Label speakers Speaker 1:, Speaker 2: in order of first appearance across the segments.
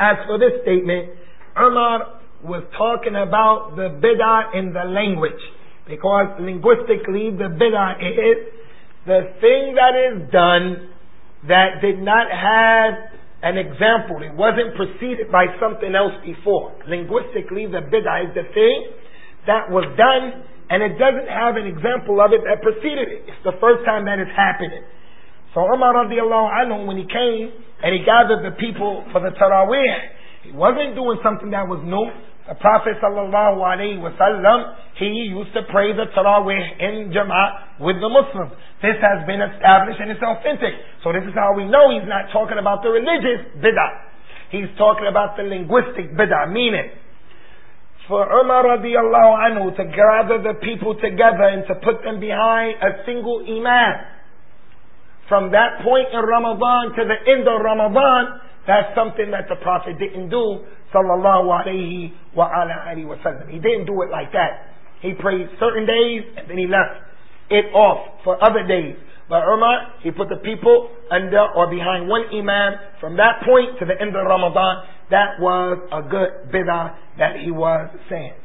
Speaker 1: as for this statement, Umar was talking about the bid'ah in the language. Because linguistically, the bid'ah is the thing that is done that did not have an example. It wasn't preceded by something else before. Linguistically, the bid'ah is the thing that was done and it doesn't have an example of it that preceded it. It's the first time that it's happening. So Umar radiallahu anhu, when he came and he gathered the people for the Taraweeh, he wasn't doing something that was new. The Prophet sallallahu alaihi wasallam, he used to pray the Taraweeh in Jama'ah with the Muslims. This has been established and it's authentic. So this is how we know he's not talking about the religious bid'ah. He's talking about the linguistic bid'ah, meaning for Umar radiallahu anhu to gather the people together and to put them behind a single imam. From that point in Ramadan to the end of Ramadan, that's something that the Prophet didn't do, sallallahu alayhi wa ala alihi wa sallam. He didn't do it like that. He prayed certain days and then he left it off for other days. But Umar, he put the people under or behind one imam from that point to the end of Ramadan. That was a good bid'ah that he was saying.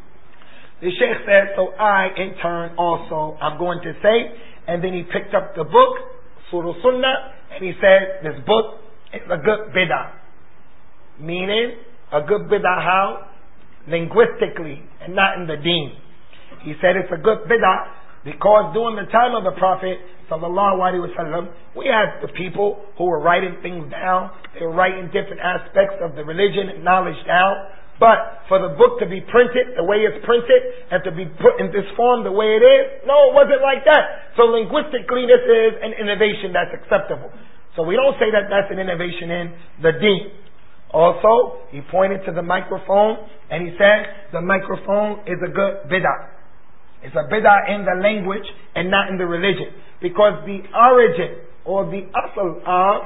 Speaker 1: The Shaykh said, so I in turn also, I'm going to say, and then he picked up the book, Surah Sunnah, and he said, this book is a good bid'ah. Meaning, a good bid'ah how? Linguistically, and not in the deen. He said it's a good bid'ah because during the time of the Prophet sallallahu alaihi wasallam, we had the people who were writing things down. They were writing different aspects of the religion and knowledge down. But for the book to be printed the way it's printed and to be put in this form the way it is, no, it wasn't like that. So linguistically, this is an innovation that's acceptable. So we don't say that that's an innovation in the deen. Also, he pointed to the microphone and he said the microphone is a good bid'ah. It's a bid'ah in the language and not in the religion. Because the origin or the asl of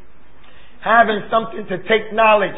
Speaker 1: having something to take knowledge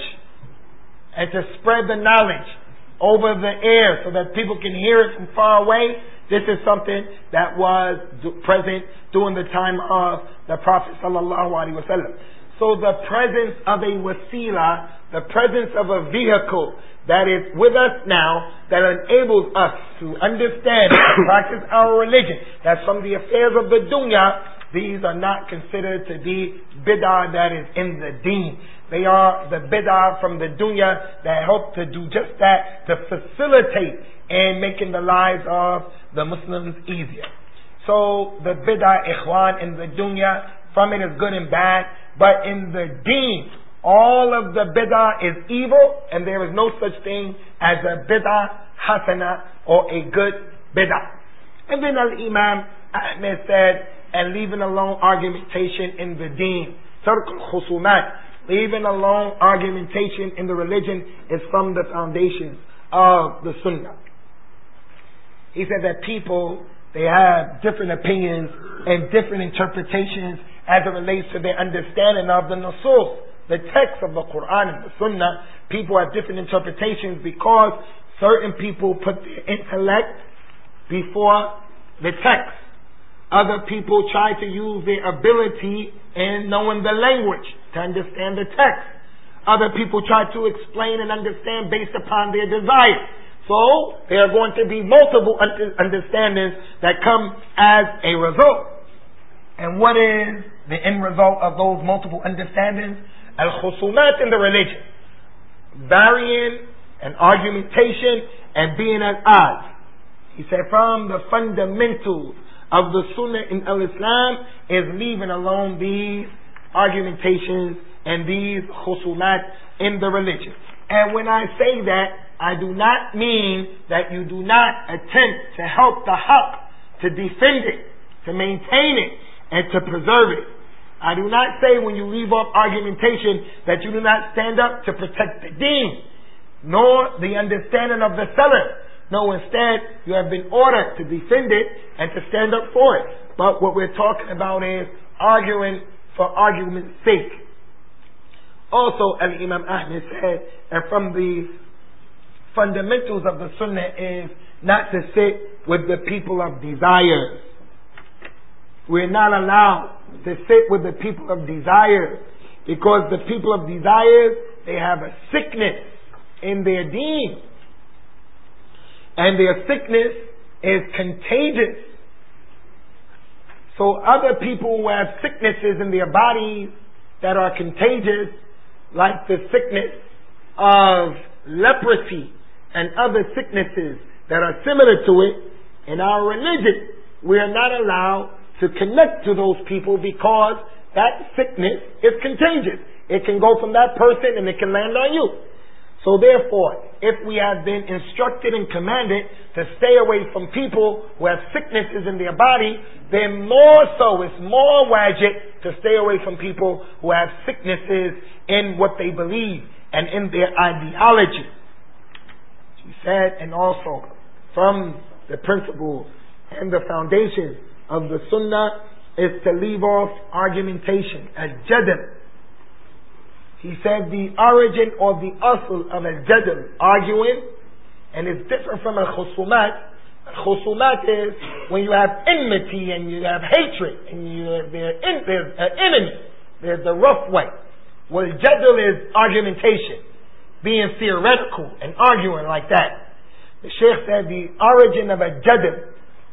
Speaker 1: and to spread the knowledge over the air so that people can hear it from far away, this is something that was present during the time of the Prophet sallallahu alaihi wasallam. So the presence of a wasila, the presence of a vehicle that is with us now, that enables us to understand and practice our religion, that's from the affairs of the dunya, these are not considered to be bid'ah that is in the deen. They are the bid'ah from the dunya that help to do just that, to facilitate in making the lives of the Muslims easier. So the bid'ah ikhwan in the dunya, from it is good and bad, but in the deen, all of the bid'ah is evil, and there is no such thing as a bid'ah hasana or a good bid'ah. And then Al-Imam Ahmed said, and leaving alone argumentation in the deen, tark al-khusumat, leaving alone argumentation in the religion is from the foundations of the sunnah. He said that people, they have different opinions and different interpretations as it relates to their understanding of the nusus, the text of the Quran and the Sunnah. People have different interpretations because certain people put their intellect before the text. Other people try to use their ability in knowing the language to understand the text. Other people try to explain and understand based upon their desire. So there are going to be multiple understandings that come as a result. And what is the end result of those multiple understandings? Al-khusumat in the religion. Varying and argumentation and being at odds. He said from the fundamentals of the sunnah in al-Islam is leaving alone these argumentations and these khusumat in the religion. And when I say that, I do not mean that you do not attempt to help the haqq, to defend it, to maintain it, and to preserve it. I do not say when you leave off argumentation that you do not stand up to protect the deen, nor the understanding of the salaf. No, instead, you have been ordered to defend it and to stand up for it. But what we're talking about is arguing for argument's sake. Also, Al-Imam Ahmed said, and from the fundamentals of the sunnah is not to sit with the people of desires. We're not allowed to sit with the people of desires, because the people of desires, they have a sickness in their deen. And their sickness is contagious. So other people who have sicknesses in their bodies that are contagious, like the sickness of leprosy and other sicknesses that are similar to it, in our religion, we are not allowed to connect to those people because that sickness is contagious. It can go from that person and it can land on you. So therefore, if we have been instructed and commanded to stay away from people who have sicknesses in their body, then more so, it's more wajib to stay away from people who have sicknesses in what they believe and in their ideology. She said, and also from the principles and the foundation of the sunnah is to leave off argumentation, al-jadal. He said the origin or the asl of al-jadal, arguing, and it's different from al-khusumat. Al-khusumat is when you have enmity and you have hatred and there's an enemy. There's the rough way. Well, jadal is argumentation, being theoretical and arguing like that. The Shaykh said the origin of a jadal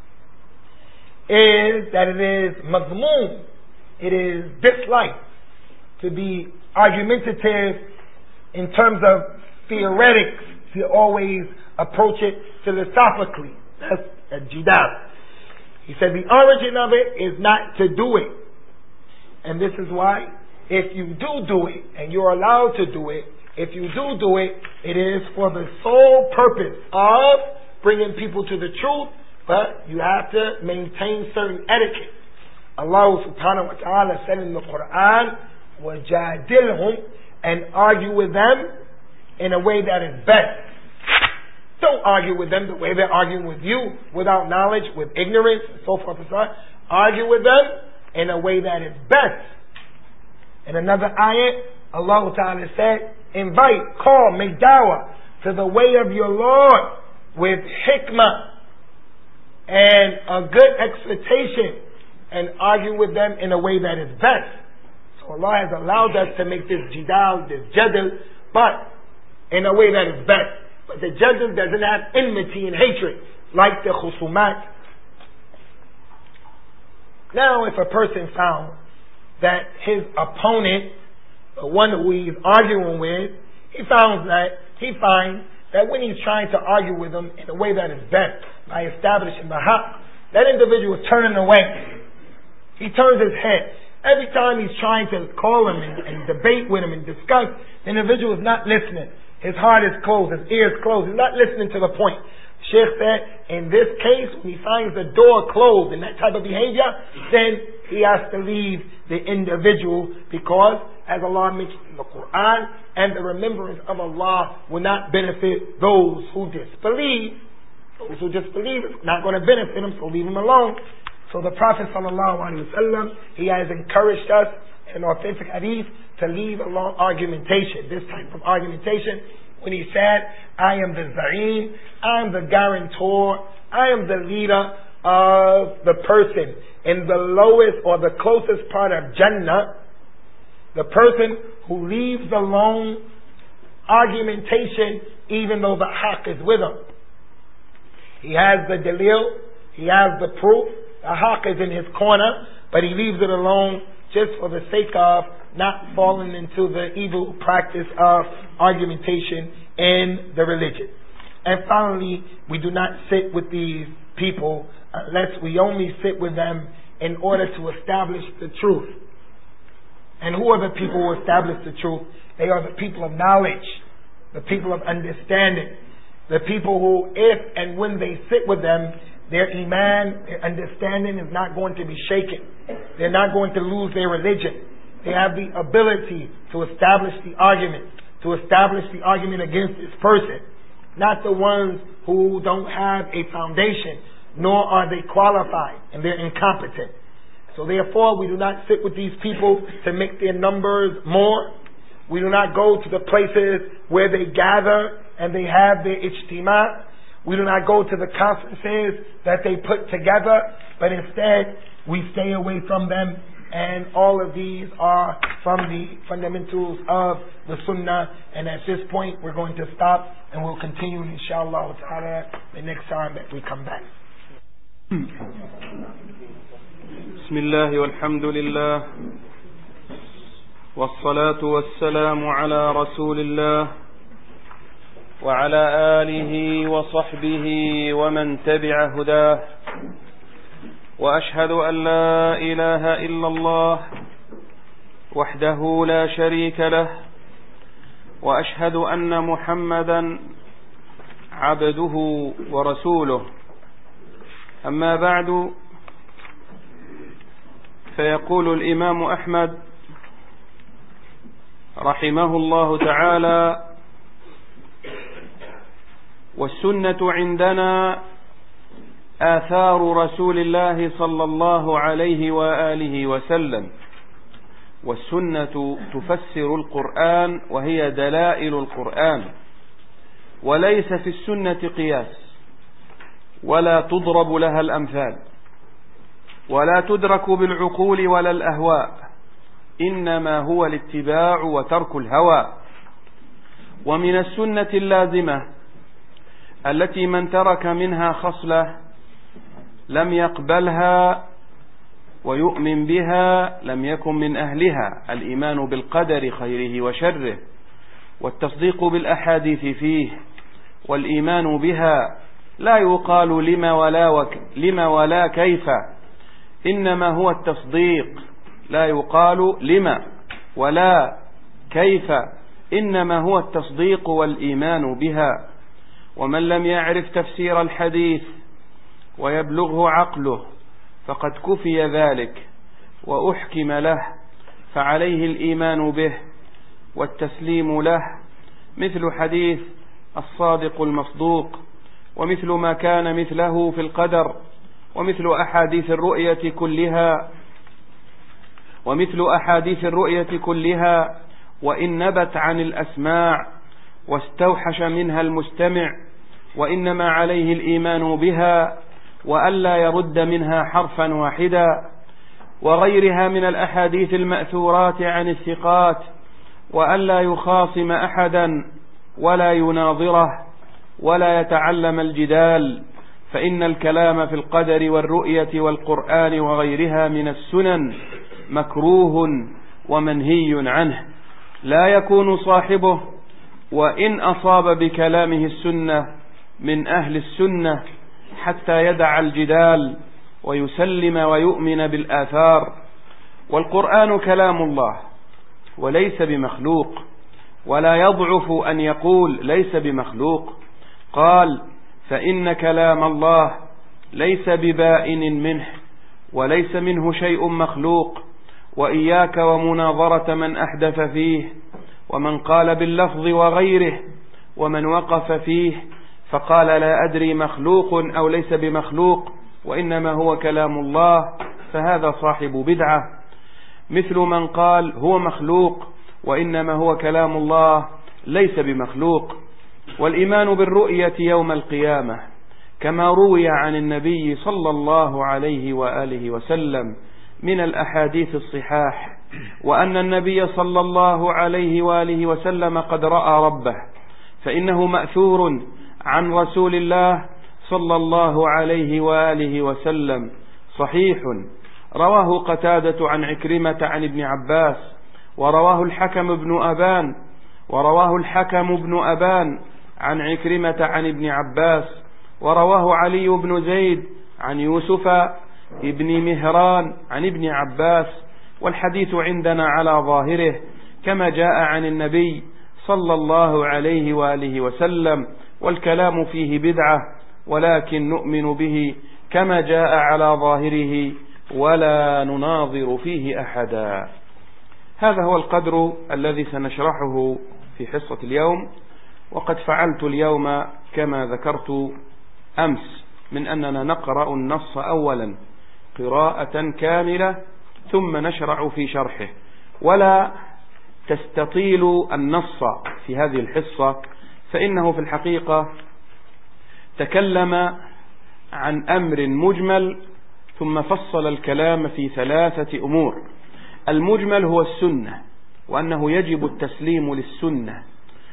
Speaker 1: is that it is mazmoon, it is disliked to be argumentative in terms of theoretics, to always approach it philosophically. That's a jidal. He said the origin of it is not to do it. And this is why if you do it, and you're allowed to do it, if you do it, it is for the sole purpose of bringing people to the truth, but you have to maintain certain etiquette. Allah subhanahu wa ta'ala said in the Quran, وَجَادِلْهُمْ, and argue with them in a way that is best. Don't argue with them the way they're arguing with you, without knowledge, with ignorance, and so forth and so on. Argue with them in a way that is best. In another ayat, Allah Ta'ala said, invite, call, make da'wah to the way of your Lord with hikmah and a good exhortation, and argue with them in a way that is best. So Allah has allowed us to make this jidal, this jadal, but in a way that is best. But the jadal doesn't have enmity and hatred like the khusumat. Now if a person found that his opponent, the one who he's arguing with, he finds that when he's trying to argue with him in a way that is best, by establishing the haqq, that individual is turning away. He turns his head. Every time he's trying to call him and debate with him and discuss, the individual is not listening. His heart is closed, his ears closed. He's not listening to the point. Sheikh said, in this case, when he finds the door closed in that type of behavior, then he has to leave the individual, because, as Allah mentioned in the Quran, and the remembrance of Allah will not benefit those who disbelieve. Those who disbelieve is not going to benefit them, so leave them alone. So the Prophet ﷺ, he has encouraged us in an authentic hadith to leave alone argumentation, this type of argumentation, when he said, I am the Za'im, I am the guarantor, I am the leader of the person in the lowest or the closest part of Jannah, the person who leaves alone argumentation even though the haqq is with him. He has the dalil, he has the proof, the haqq is in his corner, but he leaves it alone just for the sake of not falling into the evil practice of argumentation in the religion. And finally, we do not sit with these people unless we only sit with them in order to establish the truth. And who are the people who establish the truth? They are the people of knowledge, the people of understanding, the people who, if and when they sit with them, their iman, their understanding is not going to be shaken. They're not going to lose their religion. They have the ability to establish the argument against this person. Not the ones who don't have a foundation, nor are they qualified, and they're incompetent. So therefore, we do not sit with these people to make their numbers more. We do not go to the places where they gather and they have their ijtima. We do not go to the conferences that they put together, but instead we stay away from them and all of these are from the fundamentals of the Sunnah. And at this point, we're going to stop, and we'll continue, inshallah ta'ala, the next time that we come back.
Speaker 2: Bismillah walhamdulillah wassalatu wassalamu ala rasulillah wa ala alihi wa sahbihi wa man tabi'a hudah. وأشهد أن لا إله إلا الله وحده لا شريك له وأشهد أن محمدا عبده ورسوله. أما بعد، فيقول الإمام أحمد رحمه الله تعالى: والسنة عندنا آثار رسول الله صلى الله عليه وآله وسلم. والسنة تفسر القرآن وهي دلائل القرآن، وليس في السنة قياس، ولا تضرب لها الأمثال، ولا تدرك بالعقول ولا الأهواء، إنما هو الاتباع وترك الهوى. ومن السنة اللازمة التي من ترك منها خصلة لم يقبلها ويؤمن بها لم يكن من أهلها: الإيمان بالقدر خيره وشره، والتصديق بالأحاديث فيه، والإيمان بها. لا يقال لما ولا كيف، إنما هو التصديق. لا يقال لما ولا كيف، إنما هو التصديق والإيمان بها. ومن لم يعرف تفسير الحديث ويبلغه عقله فقد كفي ذلك وأحكم له، فعليه الإيمان به والتسليم له، مثل حديث الصادق المصدوق، ومثل ما كان مثله في القدر، ومثل أحاديث الرؤية كلها، وإن نبت عن الأسماع واستوحش منها المستمع، وإنما عليه الإيمان بها وألا يرد منها حرفا واحدا. وغيرها من الأحاديث المأثورات عن الثقات، وألا يخاصم أحدا ولا يناظره ولا يتعلم الجدال، فإن الكلام في القدر والرؤية والقرآن وغيرها من السنن مكروه ومنهي عنه، لا يكون صاحبه وإن أصاب بكلامه السنة من أهل السنة حتى يدع الجدال ويسلم ويؤمن بالآثار. والقرآن كلام الله وليس بمخلوق، ولا يضعف أن يقول ليس بمخلوق. قال: فإن كلام الله ليس ببائن منه، وليس منه شيء مخلوق. وإياك ومناظرة من أحدث فيه، ومن قال باللفظ وغيره، ومن وقف فيه فقال لا أدري مخلوق أو ليس بمخلوق وإنما هو كلام الله، فهذا صاحب بدعة. مثل من قال هو مخلوق وإنما هو كلام الله ليس بمخلوق. والإيمان بالرؤية يوم القيامة كما روي عن النبي صلى الله عليه وآله وسلم من الأحاديث الصحاح، وأن النبي صلى الله عليه وآله وسلم قد رأى ربه، فإنه مأثور عن رسول الله صلى الله عليه وآله وسلم صحيح. رواه قتادة عن عكرمة عن ابن عباس، ورواه الحكم بن أبان عن عكرمة عن ابن عباس، ورواه علي بن زيد عن يوسف ابن مهران عن ابن عباس. والحديث عندنا على ظاهره كما جاء عن النبي صلى الله عليه وآله وسلم، والكلام فيه بدعة، ولكن نؤمن به كما جاء على ظاهره ولا نناظر فيه أحدا. هذا هو القدر الذي سنشرحه في حصة اليوم. وقد فعلت اليوم كما ذكرت أمس، من أننا نقرأ النص أولا قراءة كاملة ثم نشرع في شرحه، ولا تستطيل النص في هذه الحصة، فإنه في الحقيقة تكلم عن أمر مجمل ثم فصل الكلام في 3 أمور. المجمل هو السنة، وأنه يجب التسليم للسنة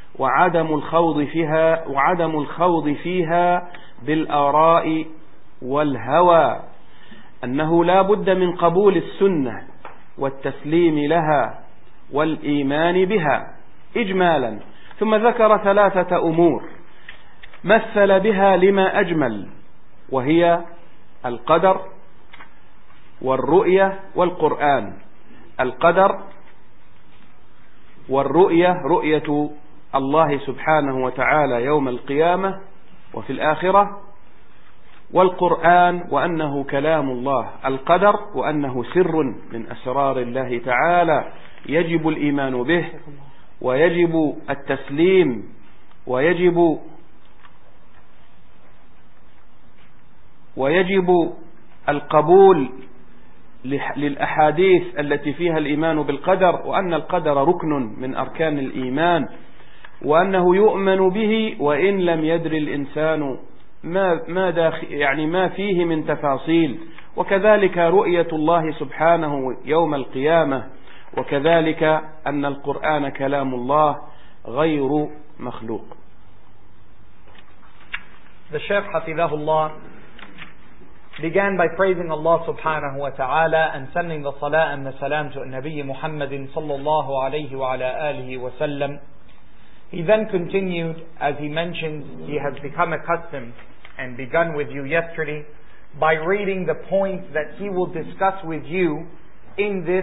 Speaker 2: وعدم الخوض فيها بالآراء والهوى، أنه لا بد من قبول السنة والتسليم لها والإيمان بها إجمالا. ثم ذكر 3 أمور مثل بها لما أجمل، وهي القدر والرؤية والقرآن. القدر والرؤية، رؤية الله سبحانه وتعالى يوم القيامة وفي الآخرة، والقرآن وأنه كلام الله. القدر وأنه سر من أسرار الله تعالى يجب الإيمان به، ويجب التسليم، ويجب القبول للأحاديث التي فيها الإيمان بالقدر، وأن القدر ركن من أركان الإيمان، وأنه يؤمن به وإن لم يدر الإنسان ما فيه من تفاصيل. وكذلك رؤية الله سبحانه يوم القيامة، وكذلك أن القرآن كلام الله غير مخلوق.
Speaker 3: The Shaykh Hafidahullah began by praising Allah subhanahu wa ta'ala and sending the salah and the salam to Nabi Muhammadin sallallahu alayhi wa ala alihi wa sallam. He then continued, as he mentioned, he has become accustomed and begun with you yesterday by reading the points that he will discuss with you in this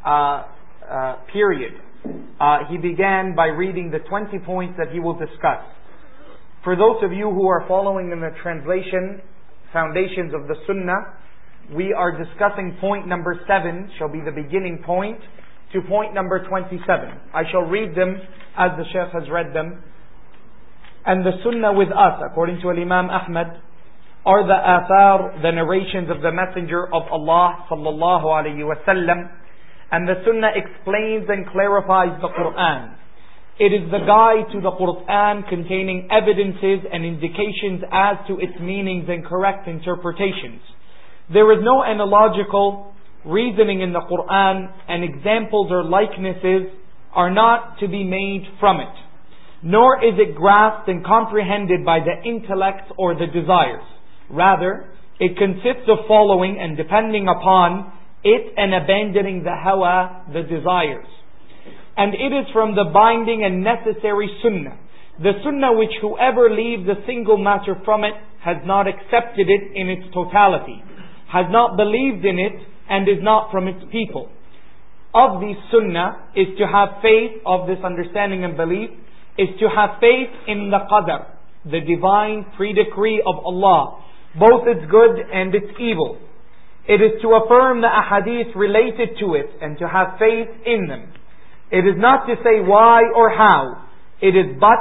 Speaker 3: period. He began by reading the 20 points that he will discuss. For those of you who are following in the translation, Foundations of the Sunnah, we are discussing point number 7, shall be the beginning point, to point number 27. I shall read them as the Shaykh has read them. And the Sunnah with us, according to Imam Ahmad, are the athar, the narrations of the Messenger of Allah sallallahu alayhi wa sallam. And the Sunnah explains and clarifies the Quran. It is the guide to the Quran containing evidences and indications as to its meanings and correct interpretations. There is no analogical reasoning in the Quran, and examples or likenesses are not to be made from it. Nor is it grasped and comprehended by the intellect or the desires. Rather, it consists of following and depending upon it and abandoning the hawa, the desires. And it is from the binding and necessary sunnah. The sunnah which whoever leaves a single matter from it has not accepted it in its totality, has not believed in it, and is not from its people. Of these sunnah is to have faith, of this understanding and belief, is to have faith in the qadar, the divine pre-decree of Allah, both its good and its evil. It is to affirm the ahadith related to it and to have faith in them. It is not to say why or how. It is but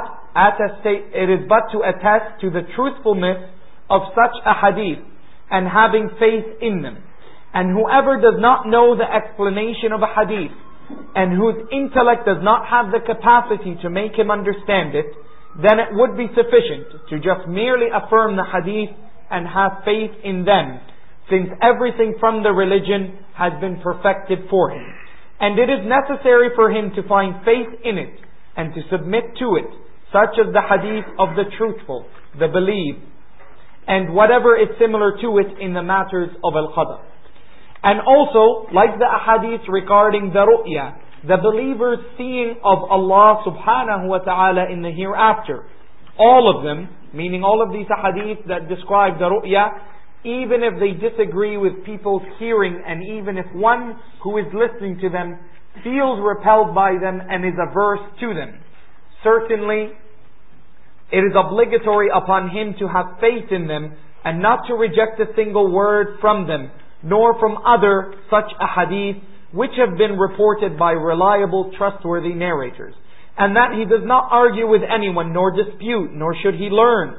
Speaker 3: to attest to the truthfulness of such ahadith and having faith in them. And whoever does not know the explanation of a hadith and whose intellect does not have the capacity to make him understand it, then it would be sufficient to just merely affirm the hadith and have faith in them, since everything from the religion has been perfected for him. And it is necessary for him to find faith in it and to submit to it, such as the hadith of the truthful, the believed, and whatever is similar to it in the matters of al-qadr. And also, like the ahadith regarding the ru'ya, the believer's seeing of Allah subhanahu wa ta'ala in the hereafter. All of them, meaning all of these ahadith that describe the ru'ya, even if they disagree with people's hearing, and even if one who is listening to them feels repelled by them and is averse to them, certainly it is obligatory upon him to have faith in them and not to reject a single word from them, nor from other such ahadith which have been reported by reliable, trustworthy narrators. And that he does not argue with anyone, nor dispute, nor should he learn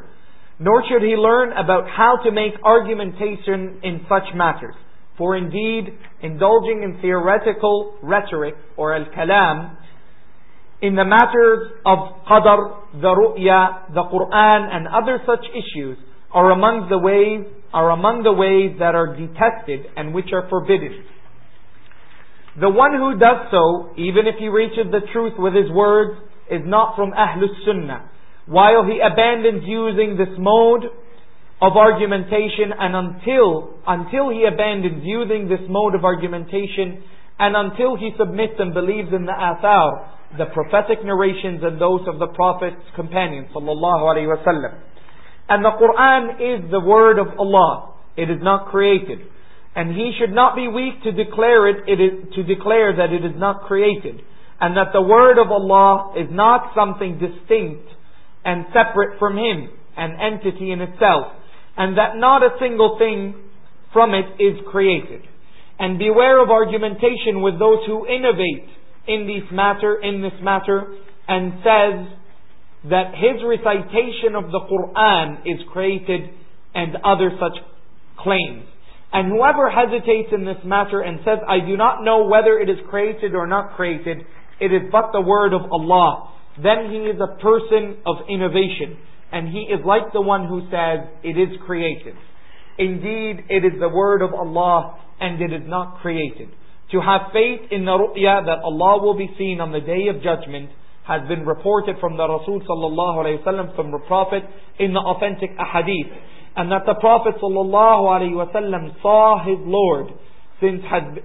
Speaker 3: about how to make argumentation in such matters. For indeed, indulging in theoretical rhetoric or al-kalam in the matters of qadar, the ru'ya, the Quran, and other such issues are among the ways that are detested and which are forbidden. The one who does so, even if he reaches the truth with his words, is not from Ahlus Sunnah, while he abandons using this mode of argumentation, and until he abandons using this mode of argumentation, and until he submits and believes in the athar, the prophetic narrations and those of the Prophet's companions sallallahu alaihi wasallam. And the Quran is the word of Allah. It is not created. And he should not be weak to declare that it is not created. And that the word of Allah is not something distinct and separate from him, an entity in itself. And that not a single thing from it is created. And beware of argumentation with those who innovate in this matter, and says that his recitation of the Quran is created, and other such claims. And whoever hesitates in this matter and says, I do not know whether it is created or not created, it is but the word of Allah, then he is a person of innovation, and he is like the one who says it is created. Indeed, it is the word of Allah, and it is not created. To have faith in the ru'ya that Allah will be seen on the day of judgment has been reported from the Rasul sallallahu alayhi wasallam, from the Prophet in the authentic ahadith, and that the Prophet sallallahu alayhi wasallam saw his Lord, since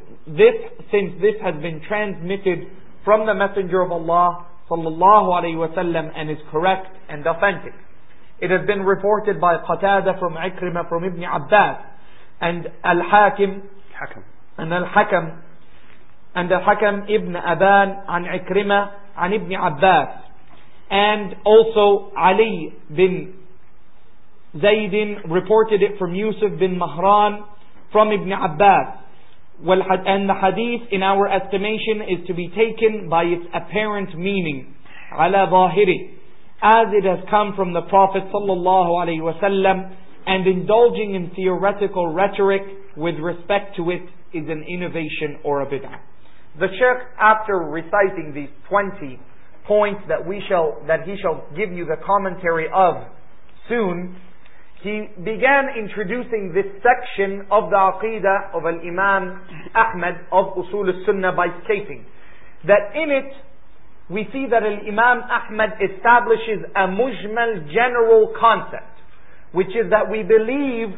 Speaker 3: this has been transmitted from the Messenger of Allah sallallahu alayhi wasallam and is correct and authentic. It has been reported by Qatada from Ikrimah from Ibn Abbas and Al-Hakim and Al-Hakam Ibn Aban an Ikrimah an Ibn Abbas, and also Ali bin Zaydin reported it from Yusuf bin Mahran from Ibn Abbas. And the hadith in our estimation is to be taken by its apparent meaning, ala zahiri, as it has come from the Prophet sallallahu alaihi wasallam, and indulging in theoretical rhetoric with respect to it is an innovation or a bid'ah. The Shaykh, after reciting these 20 points that he shall give you the commentary of soon, he began introducing this section of the Aqidah of Al-Imam Ahmad of Usul al-Sunnah by stating that in it we see that Al-Imam Ahmad establishes a mujmal general concept, which is that we believe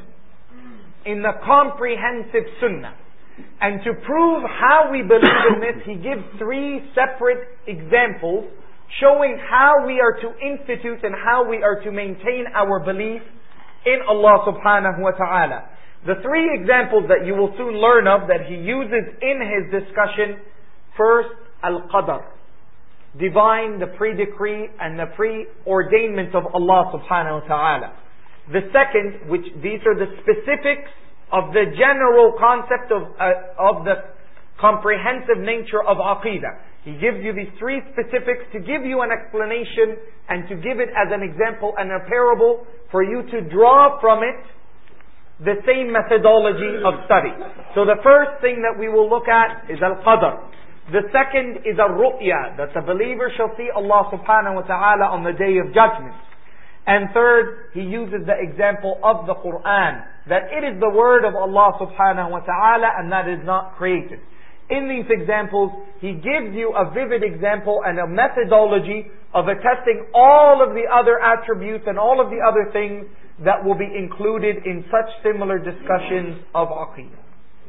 Speaker 3: in the comprehensive Sunnah. And to prove how we believe in this, he gives 3 separate examples showing how we are to institute and how we are to maintain our belief in Allah subhanahu wa ta'ala. The 3 examples that you will soon learn of that he uses in his discussion: first, al-qadar, divine, the pre-decree and the preordainment of Allah subhanahu wa ta'ala. The second, which these are the specifics of the general concept of the comprehensive nature of Aqidah. He gives you these 3 specifics to give you an explanation and to give it as an example and a parable for you to draw from it the same methodology of study. So the first thing that we will look at is al-qadar. The second is al-ru'ya, that the believer shall see Allah subhanahu wa ta'ala on the day of judgment. And third, he uses the example of the Quran, that it is the word of Allah subhanahu wa ta'ala and that is not created. In these examples, he gives you a vivid example and a methodology of attesting all of the other attributes and all of the other things that will be included in such similar discussions of Aqidah.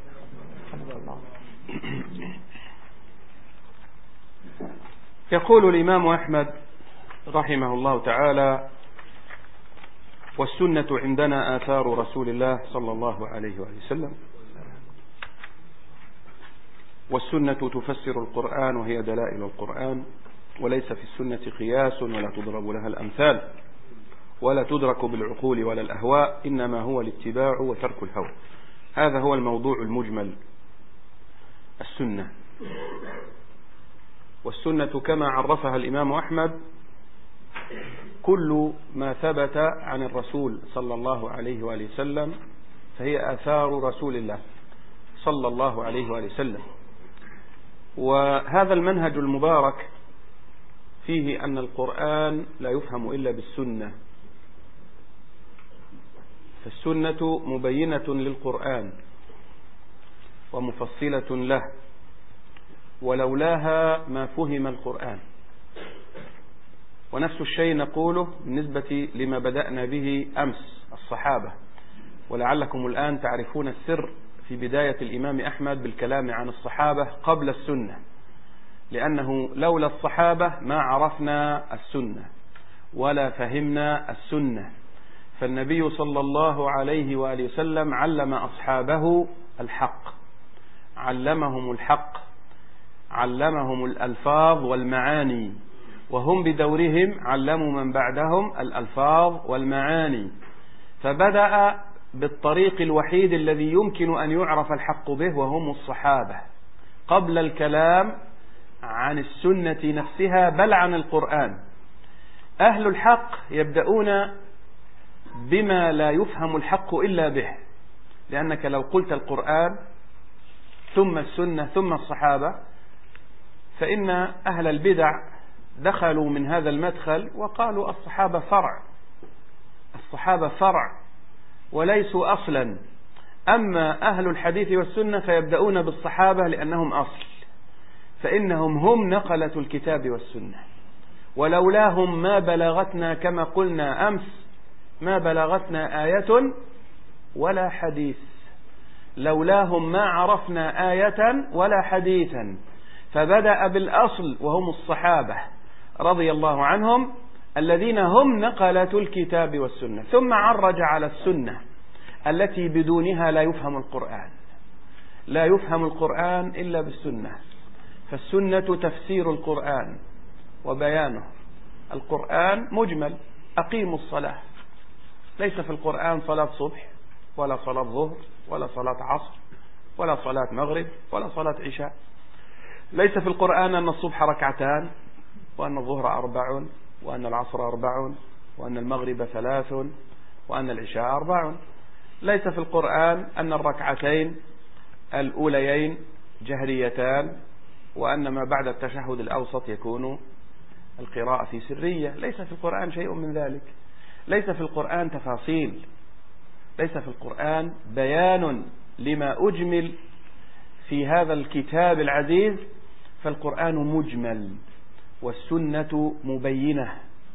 Speaker 2: يقول الإمام أحمد رحمه الله تعالى: والسنة عندنا آثار رسول الله صلى الله عليه وسلم، والسنة تفسر القرآن وهي دلائل القرآن، وليس في السنة قياس ولا تضرب لها الأمثال ولا تدرك بالعقول ولا الأهواء، إنما هو الاتباع وترك الهوى. هذا هو الموضوع المجمل، السنة. والسنة كما عرفها الإمام أحمد كل ما ثبت عن الرسول صلى الله عليه وآله وسلم، فهي آثار رسول الله صلى الله عليه وآله وسلم. وهذا المنهج المبارك فيه أن القرآن لا يفهم إلا بالسنة، فالسنة مبينة للقرآن ومفصلة له ولولاها ما فهم القرآن. ونفس الشيء نقوله بالنسبة لما بدأنا به أمس الصحابة. ولعلكم الآن تعرفون السر في بداية الإمام أحمد بالكلام عن الصحابة قبل السنة، لأنه لولا الصحابة ما عرفنا السنة ولا فهمنا السنة. فالنبي صلى الله عليه وآله وسلم علم أصحابه الحق، علمهم الحق، علمهم الألفاظ والمعاني، وهم بدورهم علموا من بعدهم الألفاظ والمعاني. فبدأ بالطريق الوحيد الذي يمكن أن يعرف الحق به وهم الصحابة، قبل الكلام عن السنة نفسها بل عن القرآن. أهل الحق يبدأون بما لا يفهم الحق إلا به، لأنك لو قلت القرآن ثم السنة ثم الصحابة فإن أهل البدع دخلوا من هذا المدخل وقالوا الصحابة فرع، الصحابة فرع وليسوا أصلا. أما أهل الحديث والسنة فيبدأون بالصحابة لأنهم أصل، فإنهم هم نقلة الكتاب والسنة، ولولاهم ما بلغتنا كما قلنا أمس، ما بلغتنا آية ولا حديث، لولاهم ما عرفنا آية ولا حديثا. فبدأ بالأصل وهم الصحابة رضي الله عنهم الذين هم نقلة الكتاب والسنة، ثم عرج على السنة التي بدونها لا يفهم القرآن، لا يفهم القرآن إلا بالسنة. فالسنة تفسير القرآن وبيانه. القرآن مجمل، أقيموا الصلاة، ليس في القرآن صلاة صبح ولا صلاة ظهر ولا صلاة عصر ولا صلاة مغرب ولا صلاة عشاء. ليس في القرآن أن الصبح ركعتان وأن الظهر 4 وأن العصر 4 وأن المغرب 3 وأن العشاء 4. ليس في القرآن أن الركعتين الأوليين جهريتان وأن ما بعد التشهد الأوسط يكون القراءة في سرية. ليس في القرآن شيء من ذلك. ليس في القرآن تفاصيل، ليس في القرآن بيان لما أجمل في هذا الكتاب العزيز. فالقرآن مجمل والسنة مبينة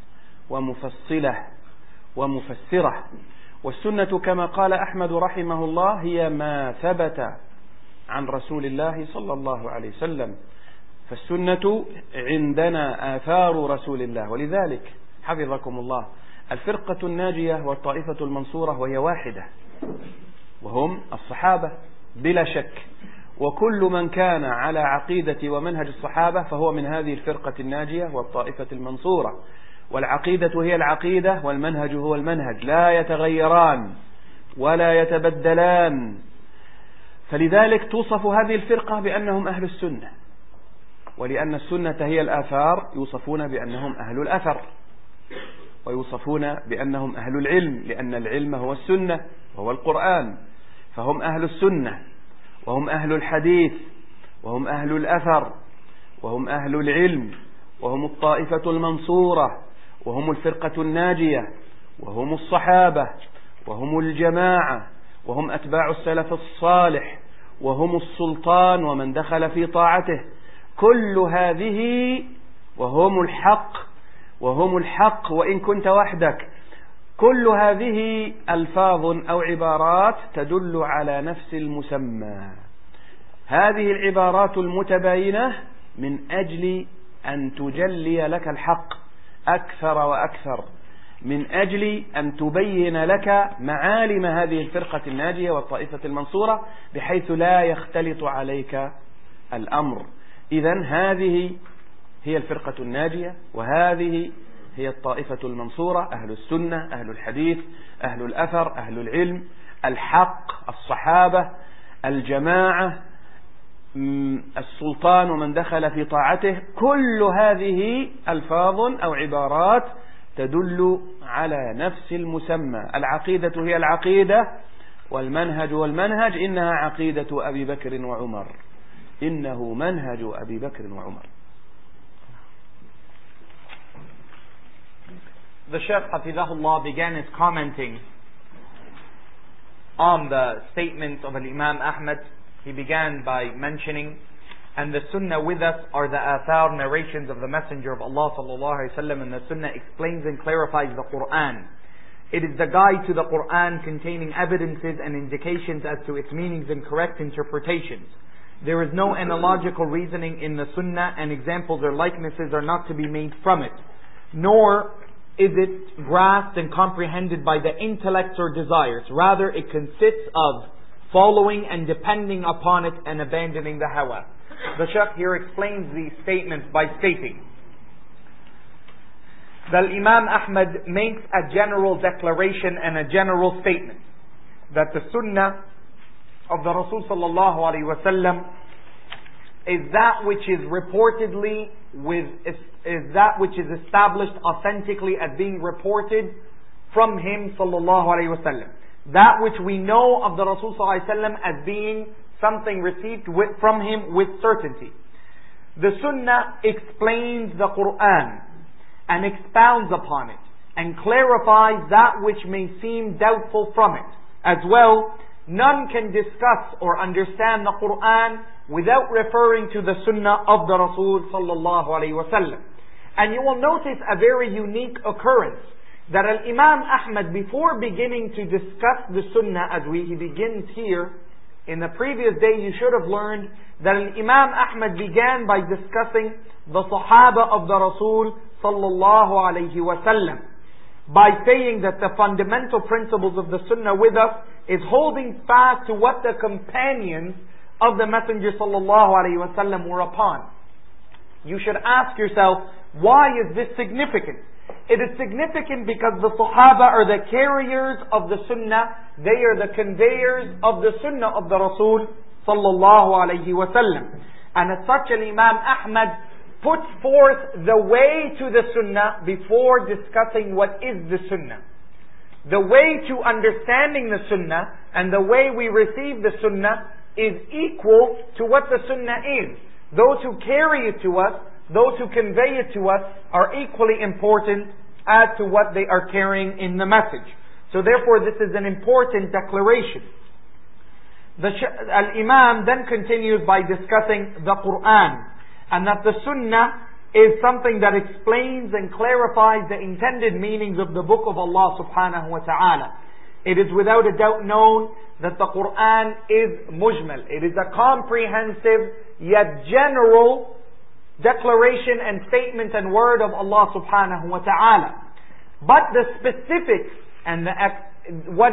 Speaker 2: ومفصلة ومفسرة. والسنة كما قال أحمد رحمه الله هي ما ثبت عن رسول الله صلى الله عليه وسلم. فالسنة عندنا آثار رسول الله. ولذلك حفظكم الله الفرقة الناجية والطائفة المنصورة وهي واحدة، وهم الصحابة بلا شك. وكل من كان على عقيدة ومنهج الصحابة فهو من هذه الفرقة الناجية والطائفة المنصورة. والعقيدة هي العقيدة والمنهج هو المنهج، لا يتغيران ولا يتبدلان. فلذلك توصف هذه الفرقة بأنهم أهل السنة، ولأن السنة هي الآثار يوصفون بأنهم أهل الأثر، ويوصفون بأنهم أهل العلم لأن العلم هو السنة وهو القرآن. فهم أهل السنة وهم أهل الحديث وهم أهل الأثر وهم أهل العلم وهم الطائفة المنصورة وهم الفرقة الناجية وهم الصحابة وهم الجماعة وهم أتباع السلف الصالح وهم السلطان ومن دخل في طاعته. كل هذه وهم الحق، وهم الحق وإن كنت وحدك. كل هذه ألفاظ أو عبارات تدل على نفس المسمى. هذه العبارات المتباينة من أجل أن تجلي لك الحق أكثر وأكثر، من أجل أن تبين لك معالم هذه الفرقة الناجية والطائفة المنصورة بحيث لا يختلط عليك الأمر. إذن هذه هي الفرقة الناجية وهذه هي الطائفة المنصورة، أهل السنة، أهل الحديث، أهل الأثر، أهل العلم، الحق، الصحابة، الجماعة، السلطان ومن دخل في طاعته. كل هذه ألفاظ أو عبارات تدل على نفس المسمى. العقيدة هي العقيدة والمنهج والمنهج. إنها عقيدة أبي بكر وعمر، إنه منهج أبي بكر وعمر.
Speaker 3: The Shaykh Hafidahullah began his commenting on the statements of Imam Ahmad. He began by mentioning And the Sunnah with us are the athar, narrations of the Messenger of Allah sallallahu alaihi wasallam, and the Sunnah explains and clarifies the Quran. It is the guide to the Quran containing evidences and indications as to its meanings and correct interpretations. There is no analogical reasoning in the Sunnah, and examples or likenesses are not to be made from it. Nor is it grasped and comprehended by the intellects or desires. Rather, it consists of following and depending upon it and abandoning the hawa. The Shaykh here explains these statements by stating that Imam Ahmad makes a general declaration and a general statement that the Sunnah of the Rasul sallallahu alaihi wasallam is that which is reportedly is that which is established authentically as being reported from him sallallahu alaihi wasallam. That which we know of the Rasul sallallahu alaihi wasallam as being something received from him with certainty. The Sunnah explains the Quran and expounds upon it and clarifies that which may seem doubtful from it. As well, none can discuss or understand the Quran without referring to the Sunnah of the Rasul sallallahu alaihi wasallam. And you will notice a very unique occurrence, that Imam Ahmad, before beginning to discuss the Sunnah as he begins here, in the previous day you should have learned that Imam Ahmad began by discussing the Sahaba of the Rasul sallallahu alaihi wasallam, by saying that the fundamental principles of the Sunnah with us is holding fast to what the companions of the Messenger sallallahu alaihi wasallam were upon. You should ask yourself, why is this significant? It is significant because the Sahaba are the carriers of the Sunnah. They are the conveyors of the Sunnah of the Rasul sallallahu alaihi wasallam. And as such, Imam Ahmad puts forth the way to the Sunnah before discussing what is the Sunnah. The way to understanding the Sunnah and the way we receive the Sunnah is equal to what the Sunnah is. Those who carry it to us, those who convey it to us, are equally important as to what they are carrying in the message. So therefore this is an important declaration. Al-Imam then continues by discussing the Quran, and that the Sunnah is something that explains and clarifies the intended meanings of the book of Allah subhanahu wa ta'ala. It is without a doubt known that the Quran is mujmal. It is a comprehensive yet general declaration and statement and word of Allah subhanahu wa ta'ala. But the specifics and what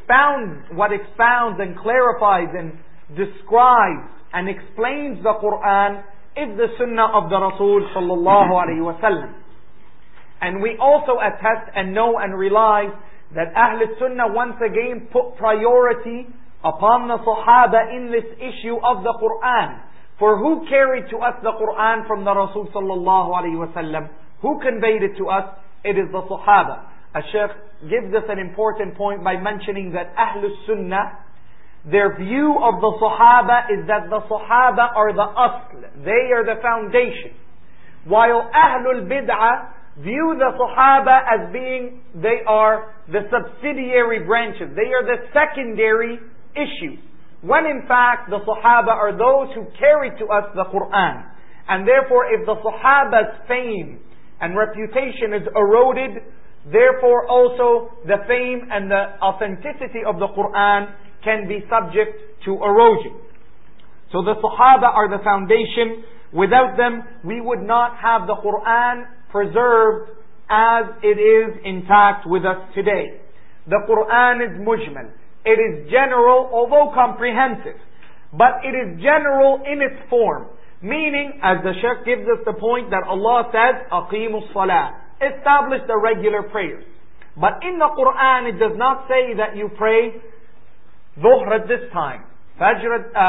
Speaker 3: expounds and clarifies and describes and explains the Quran is the Sunnah of the Rasul sallallahu alaihi wasallam. And we also attest and know and realize that Ahl Sunnah once again put priority upon the Sahaba in this issue of the Quran. For who carried to us the Quran from the Rasul sallallahu alaihi wasallam? Who conveyed it to us? It is the Sahaba. Al-Shaykh gives us an important point by mentioning that Ahl Sunnah, their view of the Sahaba is that the Sahaba are the asl. They are the foundation. While Ahlul Bid'ah view the Sahaba as being, they are the subsidiary branches. They are the secondary issues. When in fact the Sahaba are those who carry to us the Quran. And therefore if the Sahaba's fame and reputation is eroded, therefore also the fame and the authenticity of the Quran can be subject to erosion. So the Sahaba are the foundation. Without them, we would not have the Quran preserved as it is intact with us today. The Quran is mujmal. It is general, although comprehensive. But it is general in its form. Meaning, as the Shaykh gives us the point that Allah says, أَقِيمُوا الصَّلَاةِ, establish the regular prayers. But in the Quran, it does not say that you pray Dhuhr at this time, Fajr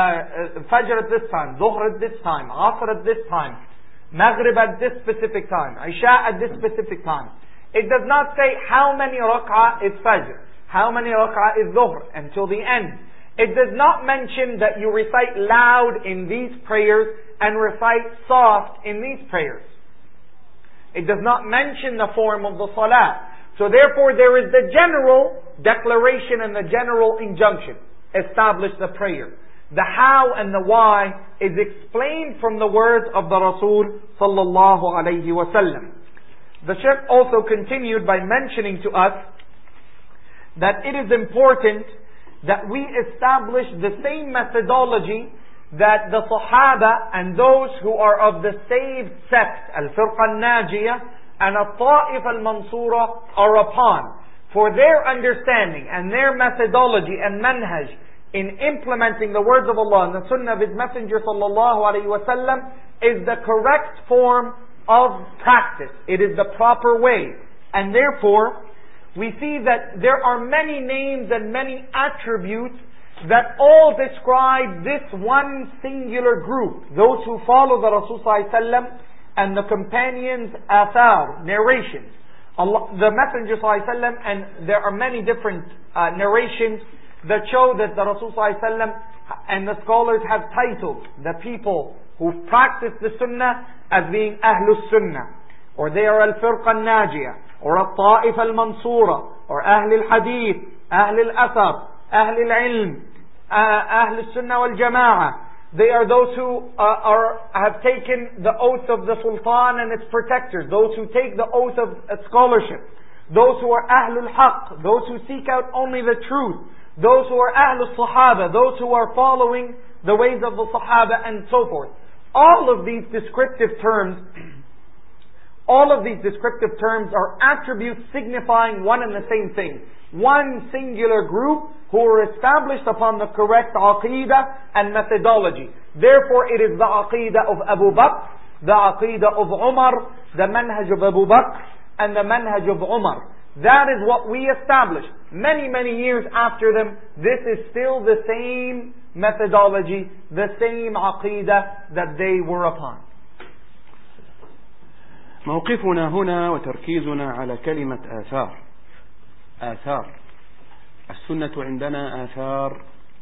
Speaker 3: at this time, Dhuhr at this time, Asr at this time, Maghrib at this specific time, Isha at this specific time. It does not say how many rak'ah is Fajr, how many rak'ah is Dhuhr, until the end. It does not mention that you recite loud in these prayers and recite soft in these prayers. It does not mention the form of the salah. So therefore there is the general declaration and the general injunction. Establish the prayer. the how and the why is explained from the words of the Rasul sallallahu alayhi wa sallam. The Shaykh also continued by mentioning to us that it is important that we establish the same methodology that the Sahaba and those who are of the saved sect, Al-Firqa Al-Najiyah and Al-Ta'if Al-Mansura, are upon. For their understanding and their methodology and manhaj in implementing the words of Allah and the Sunnah of His Messenger sallallahu alayhi wa sallam is the correct form of practice. It is the proper way. And therefore, we see that there are many names and many attributes that all describe this one singular group. Those who follow the Rasul sallallahu alayhi wa sallam and the companions' athar, narrations. Allah, the Messenger sallallahu alayhi wa sallam, and there are many different narrations that show that the Rasul sallallahu alayhi wa sallam and the scholars have titled the people who practice the Sunnah as being Ahlus Sunnah, or they are Al-Firqa Al-Najiyah, or Al-Ta'if Al-Mansura, or Ahl Al-Hadith, Ahl Al-Athar, Ahl Al-Ilm, Ahl Al-Sunnah Wal-Jama'ah. They are those who have taken the oath of the Sultan and its protectors, those who take the oath of scholarship, those who are Ahlul Haqq, those who seek out only the truth, those who are Ahlul Sahaba, those who are following the ways of the Sahaba, and so forth. All of these descriptive terms are attributes signifying one and the same thing. One singular group who are established upon the correct aqidah and methodology. Therefore, it is the aqidah of Abu Bakr, the aqidah of Umar, the manhaj of Abu Bakr, and the manhaj of Umar. That is what we established. Many, many years after them, this is still the same methodology, the same aqidah that they were upon.
Speaker 2: موقفنا هنا وتركيزنا على كلمة آثار. آثار السنة عندنا آثار،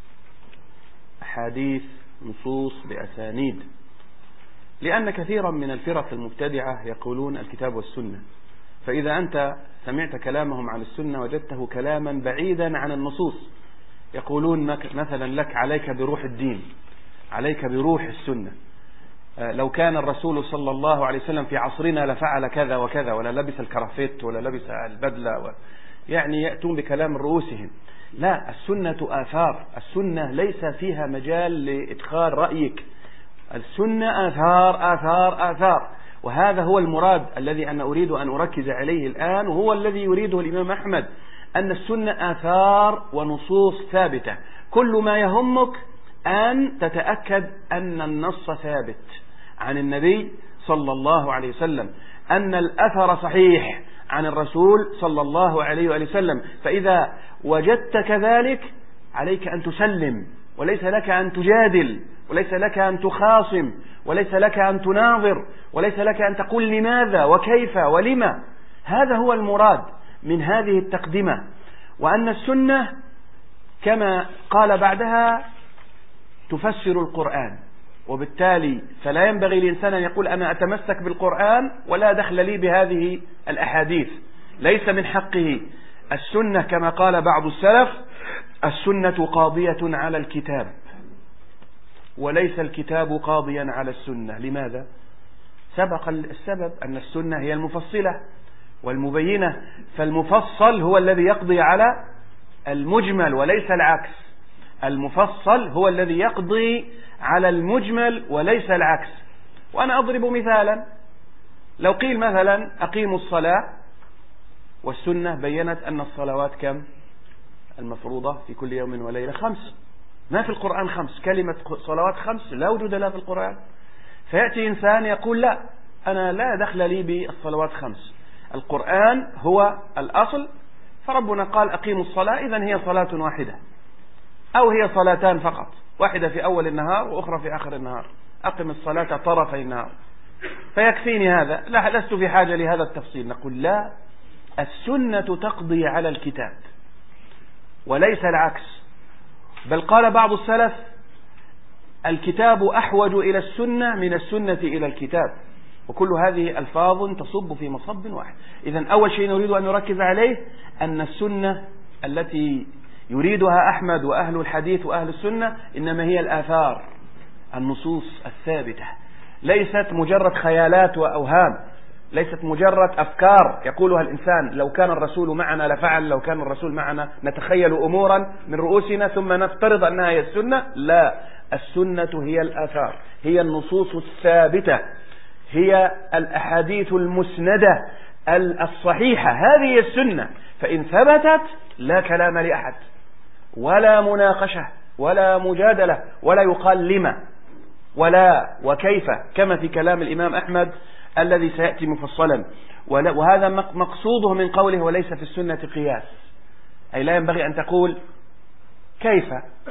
Speaker 2: أحاديث، نصوص بأسانيد، لأن كثيرا من الفرق المبتدعة يقولون الكتاب والسنة، فإذا أنت سمعت كلامهم عن السنة وجدته كلاما بعيدا عن النصوص. يقولون مثلا لك عليك بروح الدين، عليك بروح السنة، لو كان الرسول صلى الله عليه وسلم في عصرنا لفعل كذا وكذا، ولا لبس الكرافيت ولا لبس البدلة، يعني يأتون بكلام رؤوسهم. لا، السنة آثار، السنة ليس فيها مجال لإدخال رأيك، السنة آثار آثار آثار. وهذا هو المراد الذي أنا أريد أن أركز عليه الآن، وهو الذي يريده الإمام أحمد، أن السنة آثار ونصوص ثابتة. كل ما يهمك أن تتأكد أن النص ثابت عن النبي صلى الله عليه وسلم، أن الأثر صحيح عن الرسول صلى الله عليه وسلم. فإذا وجدت كذلك عليك أن تسلم، وليس لك أن تجادل، وليس لك أن تخاصم، وليس لك أن تناظر، وليس لك أن تقول لماذا وكيف ولما. هذا هو المراد من هذه التقدمة، وأن السنة كما قال بعدها تفسر القرآن، وبالتالي فلا ينبغي الإنسان أن يقول أنا أتمسك بالقرآن ولا دخل لي بهذه الأحاديث، ليس من حقه. السنة كما قال بعض السلف: السنة قاضية على الكتاب وليس الكتاب قاضيا على السنة. لماذا؟ سبق السبب أن السنة هي المفصلة والمبينة، فالمفصل هو الذي يقضي على المجمل وليس العكس. المفصل هو الذي يقضي على المجمل وليس العكس. وأنا أضرب مثالا: لو قيل مثلا أقيموا الصلاة، والسنة بيّنت أن الصلوات كم المفروضة في كل يوم وليلة؟ 5. ما في القرآن 5. كلمة صلوات 5 لا وجود لها في القرآن. فيأتي إنسان يقول لا، أنا لا دخل لي بالصلوات 5، القرآن هو الأصل، فربنا قال أقيموا الصلاة، إذن هي صلاة واحدة، أو هي صلاتان فقط، واحدة في أول النهار وأخرى في آخر النهار. أقم الصلاة طرفي النهار، فيكفيني هذا، لا لست في حاجة لهذا التفصيل. نقول لا، السنة تقضي على الكتاب وليس العكس. بل قال بعض السلف: الكتاب أحوج إلى السنة من السنة إلى الكتاب. وكل هذه ألفاظ تصب في مصب واحد. إذن أول شيء نريد أن نركز عليه أن السنة التي يريدها أحمد وأهل الحديث وأهل السنة إنما هي الآثار، النصوص الثابتة، ليست مجرد خيالات وأوهام، ليست مجرد أفكار يقولها الإنسان لو كان الرسول معنا لفعل، لو كان الرسول معنا نتخيل أمورا من رؤوسنا ثم نفترض أنها هي السنة. لا، السنة هي الآثار، هي النصوص الثابتة، هي الأحاديث المسندة الصحيحة، هذه هي السنة. فإن ثبتت لا كلام لأحد ولا مناقشة ولا مجادلة ولا يقال لما ولا وكيف، كما في كلام الإمام أحمد الذي سيأتي مفصلا. وهذا مقصوده من قوله وليس في السنة قياس، أي لا ينبغي أن تقول كيف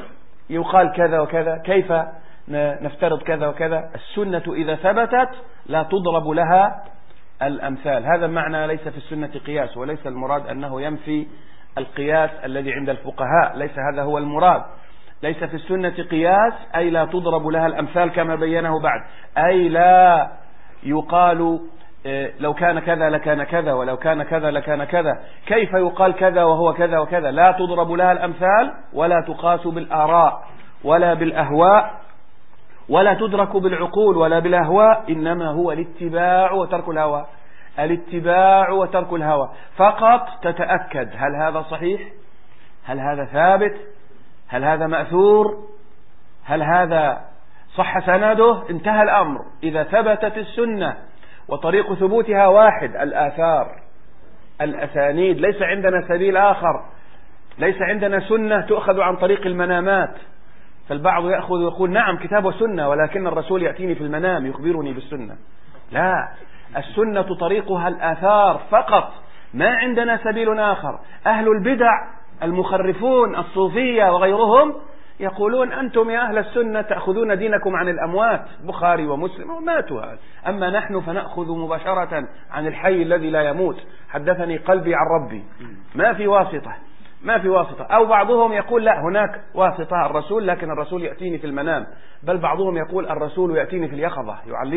Speaker 2: يقال كذا وكذا، كيف نفترض كذا وكذا. السنة إذا ثبتت لا تضرب لها الأمثال. هذا معنى ليس في السنة قياس، وليس المراد أنه ينفي القياس الذي عند الفقهاء، ليس هذا هو المراد. ليس في السنة قياس أي لا تضرب لها الأمثال كما بينه بعد، أي لا يقال لو كان كذا لكان كذا ولو كان كذا لكان كذا، كيف يقال كذا وهو كذا وكذا. لا تضرب لها الأمثال ولا تقاس بالآراء ولا بالأهواء ولا تدرك بالعقول ولا بالأهواء، إنما هو الاتباع وترك الهوى. الاتباع وترك الهوى فقط تتأكد هل هذا صحيح، هل هذا ثابت، هل هذا مأثور، هل هذا صح سنده. انتهى الأمر. إذا ثبتت السنة وطريق ثبوتها واحد، الآثار الأسانيد، ليس عندنا سبيل آخر، ليس عندنا سنة تؤخذ عن طريق المنامات. فالبعض يأخذ ويقول نعم كتاب وسنة ولكن الرسول يأتيني في المنام يخبرني بالسنة. لا، السنة طريقها الآثار فقط، ما عندنا سبيل آخر. أهل البدع المخرفون الصوفية وغيرهم يقولون أنتم يا أهل السنة تأخذون دينكم عن الأموات، بخاري ومسلم وماتوا، أما نحن فنأخذ مباشرة عن الحي الذي لا يموت. حدثني قلبي عن ربي، ما في واسطة، ما في واسطة. أو بعضهم يقول لا، هناك واسطة الرسول، لكن الرسول يأتيني في المنام. بل بعضهم يقول الرسول يأتيني في اليقظة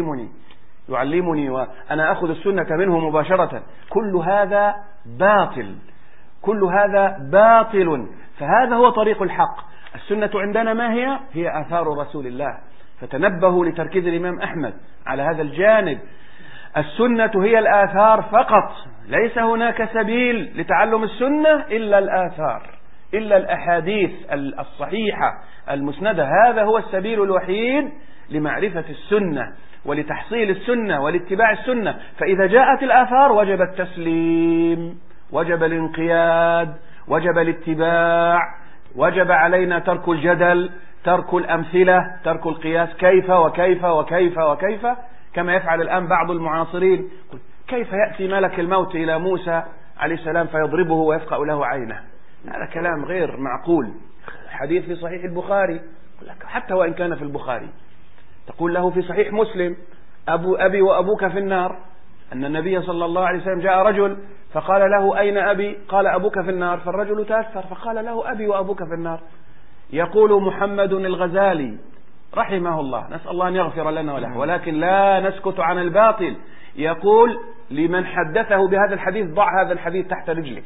Speaker 2: يعلمني وأنا أخذ السنة منه مباشرة. كل هذا باطل، كل هذا باطل. فهذا هو طريق الحق. السنة عندنا ما هي؟ هي آثار رسول الله. فتنبهوا لتركيز الإمام أحمد على هذا الجانب. السنة هي الآثار فقط، ليس هناك سبيل لتعلم السنة إلا الآثار، إلا الأحاديث الصحيحة المسندة. هذا هو السبيل الوحيد لمعرفة السنة ولتحصيل السنة ولاتباع السنة. فإذا جاءت الآثار وجب التسليم، وجب الانقياد، وجب الاتباع، وجب علينا ترك الجدل، ترك الأمثلة، ترك القياس كيف وكيف وكيف وكيف، كما يفعل الآن بعض المعاصرين. كيف يأتي ملك الموت إلى موسى عليه السلام فيضربه ويفقأ له عينه؟ هذا كلام غير معقول. حديث في صحيح البخاري، حتى وإن كان في البخاري، تقول له في صحيح مسلم أبي وأبوك في النار، أن النبي صلى الله عليه وسلم جاء رجل فقال له أين أبي؟ قال أبوك في النار. فالرجل تأثر فقال له أبي وأبوك في النار. يقول محمد الغزالي رحمه الله، نسأل الله أن يغفر لنا وله، ولكن لا نسكت عن الباطل، يقول لمن حدثه بهذا الحديث ضع هذا الحديث تحت رجلك،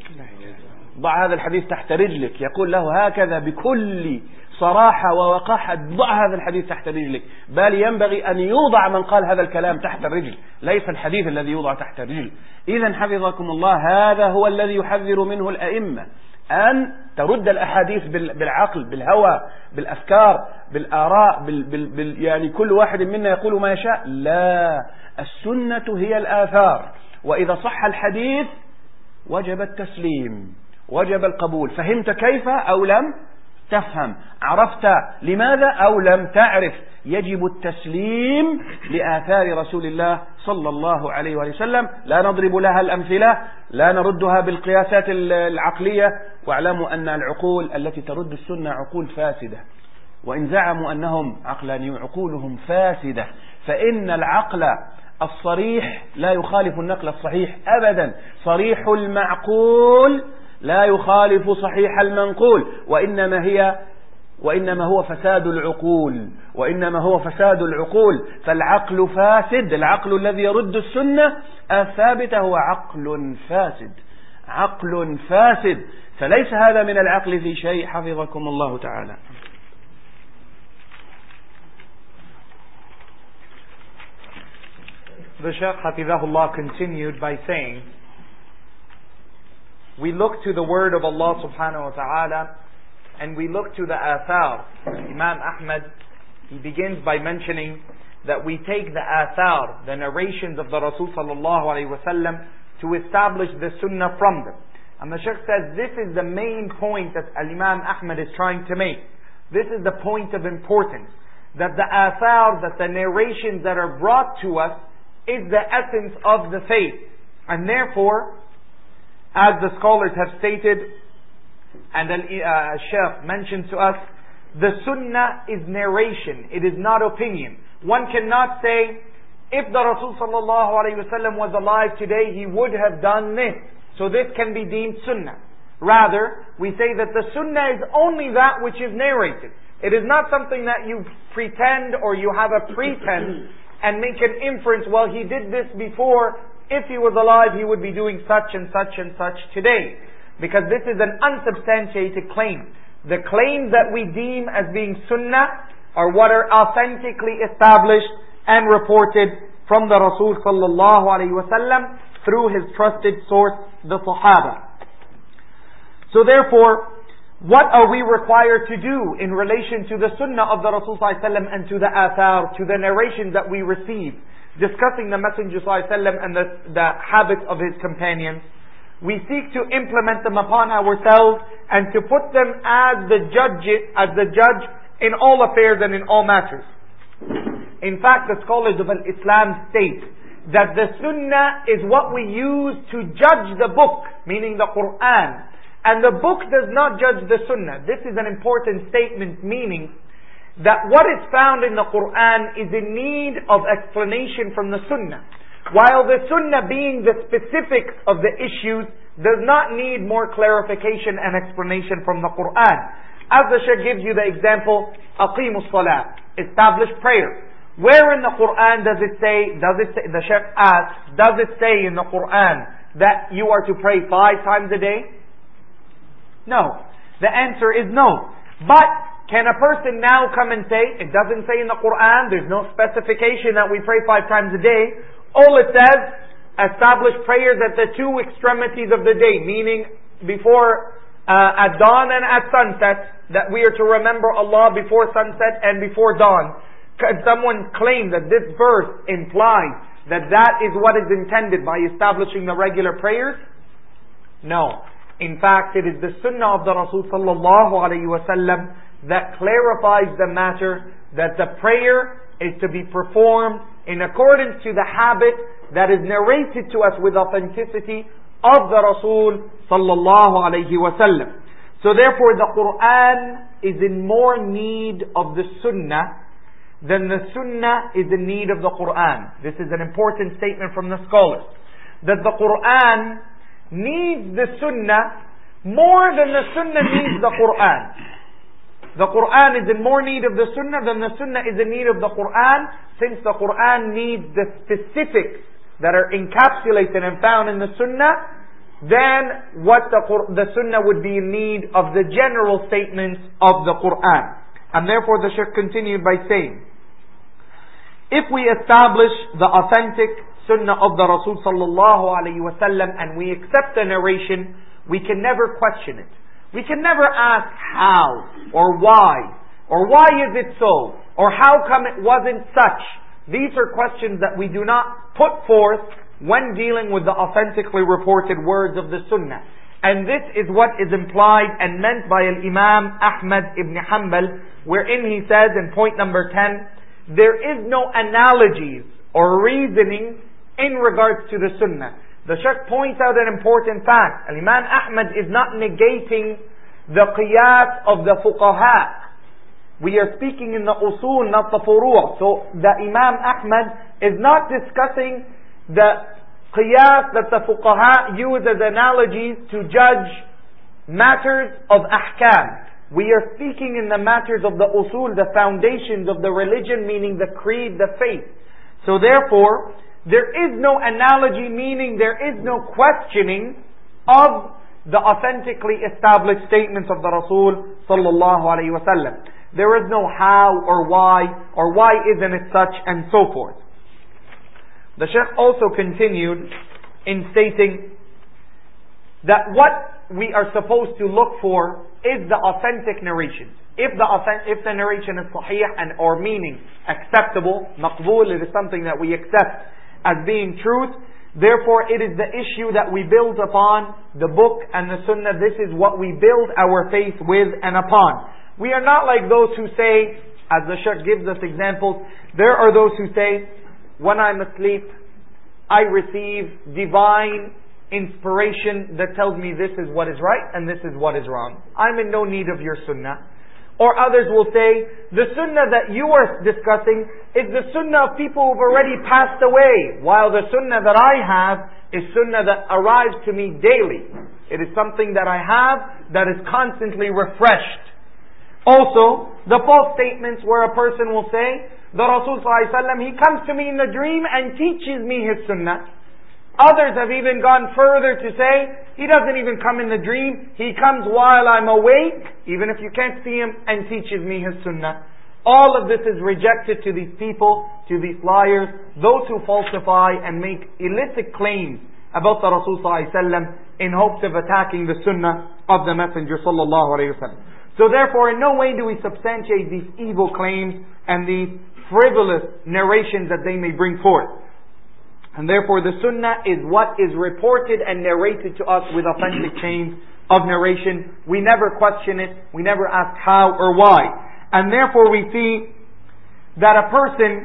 Speaker 2: ضع هذا الحديث تحت رجلك. يقول له هكذا بكل صراحة ووقاحة، ضع هذا الحديث تحت رجلك. بل ينبغي أن يوضع من قال هذا الكلام تحت الرجل، ليس الحديث الذي يوضع تحت الرجل. إذن حفظكم الله، هذا هو الذي يحذر منه الأئمة، أن ترد الأحاديث بالعقل، بالهوى، بالأفكار، بالآراء، يعني كل واحد منا يقول ما يشاء. لا، السنة هي الآثار، وإذا صح الحديث وجب التسليم، وجب القبول. فهمت كيف أو لم تفهم، عرفت لماذا أو لم تعرف، يجب التسليم لآثار رسول الله صلى الله عليه وسلم. لا نضرب لها الأمثلة، لا نردها بالقياسات العقلية. واعلموا أن العقول التي ترد السنة عقول فاسدة، وإن زعموا أنهم عقلانيون عقولهم فاسدة. فإن العقل الصريح لا يخالف النقل الصحيح أبدا. صريح المعقول لا يخالف صحيح المنقول، وإنما هو فساد العقول، وإنما هو فساد العقول. فالعقل فاسد، العقل الذي يرد السنة الثابتة هو عقل فاسد، عقل فاسد، فليس هذا من العقل في شيء. حفظكم الله تعالى.
Speaker 3: The Shaykh Hafizahullah continued by saying, we look to the word of Allah subhanahu wa ta'ala, and we look to the athar. Imam Ahmad, he begins by mentioning that we take the athar, the narrations of the Rasul sallallahu alayhi wa sallam, to establish the sunnah from them. And the Shaykh says this is the main point that Imam Ahmad is trying to make. This is the point of importance. That the athar, that the narrations that are brought to us is the essence of the faith. And therefore, as the scholars have stated, and Shaykh mentioned to us, the sunnah is narration, it is not opinion. One cannot say, if the Rasul sallallahu alayhi wa sallam was alive today, he would have done this, so this can be deemed sunnah. Rather, we say that the sunnah is only that which is narrated. It is not something that you pretend or you have a pretense and make an inference, well, he did this before, if he was alive he would be doing such and such and such today. Because this is an unsubstantiated claim. The claims that we deem as being sunnah are what are authentically established and reported from the Rasul sallallahu alayhi wa sallam through his trusted source, the Sahaba. So therefore, what are we required to do in relation to the sunnah of the Rasul sallallahu alayhi wa sallam and to the athar, to the narrations that we receive, discussing the Messenger sallallahu alayhi wa sallam and the habits of his companions? We seek to implement them upon ourselves and to put them as the judge in all affairs and in all matters. In fact, the scholars of Islam state that the sunnah is what we use to judge the book, meaning the Quran. And the book does not judge the sunnah. This is an important statement, meaning that what is found in the Quran is in need of explanation from the sunnah. While the sunnah, being the specifics of the issues, does not need more clarification and explanation from the Quran. As the Shaykh gives you the example, Aqimus Salah, establish prayer. Where in the Quran does it say, the Shaykh asks, does it say in the Quran that you are to pray 5 times a day? No. The answer is no. But can a person now come and say, it doesn't say in the Quran, there's no specification that we pray 5 times a day. All it says, establish prayers at the 2 extremities of the day, meaning before, at dawn and at sunset, that we are to remember Allah before sunset and before dawn. Can someone claim that this verse implies that that is what is intended by establishing the regular prayers? No. In fact, it is the sunnah of the Rasul sallallahu alayhi wa sallam that clarifies the matter, that the prayer is to be performed in accordance to the habit that is narrated to us with authenticity of the Rasul sallallahu alayhi wa sallam. So therefore the Quran is in more need of the sunnah than the sunnah is in need of the Quran. This is an important statement from the scholars. That the Quran needs the sunnah more than the sunnah needs the Quran. The Quran is in more need of the sunnah than the sunnah is in need of the Quran, since the Quran needs the specifics that are encapsulated and found in the sunnah than what the sunnah would be in need of the general statements of the Quran. And therefore the Shaykh continued by saying, if we establish the authentic sunnah of the Rasul sallallahu alayhi wa sallam and we accept the narration, we can never question it. We can never ask how or why is it so, or how come it wasn't such. These are questions that we do not put forth when dealing with the authentically reported words of the sunnah. And this is what is implied and meant by Imam Ahmad ibn Hanbal, wherein he says in point number 10, there is no analogies or reasoning in regards to the sunnah. The Shaykh points out an important fact. Imam Ahmad is not negating the qiyas of the fuqaha. We are speaking in the usul, not the furu'. So the Imam Ahmad is not discussing the qiyas that the fuqaha use as analogies to judge matters of ahkam. We are speaking in the matters of the usul, the foundations of the religion, meaning the creed, the faith. So therefore, there is no analogy, meaning there is no questioning of the authentically established statements of the Rasul sallallahu alaihi wasallam. There is no how or why isn't it such, and so forth. The Shaykh also continued in stating that what we are supposed to look for is the authentic narration. If the narration is sahih and or meaning acceptable, maqbool, it is something that we accept as being truth. Therefore, it is the issue that we build upon the book and the sunnah. This is what we build our faith with and upon. We are not like those who say, as the Shaykh gives us examples, there are those who say, when I'm asleep, I receive divine inspiration that tells me this is what is right and this is what is wrong. I'm in no need of your sunnah. Or others will say, the sunnah that you are discussing is the sunnah of people who've already passed away, while the sunnah that I have is sunnah that arrives to me daily. It is something that I have that is constantly refreshed. Also, the false statements where a person will say, the Rasul ﷺ, he comes to me in the dream and teaches me his sunnah. Others have even gone further to say, he doesn't even come in the dream, he comes while I'm awake, even if you can't see him, and teaches me his sunnah. All of this is rejected to these people, to these liars, those who falsify and make illicit claims about the Rasul ﷺ in hopes of attacking the sunnah of the Messenger sallallahu alaihi wasallam. So therefore, in no way do we substantiate these evil claims and these frivolous narrations that they may bring forth. And therefore the sunnah is what is reported and narrated to us with authentic chains of narration. We never question it. We never ask how or why. And therefore we see that a person,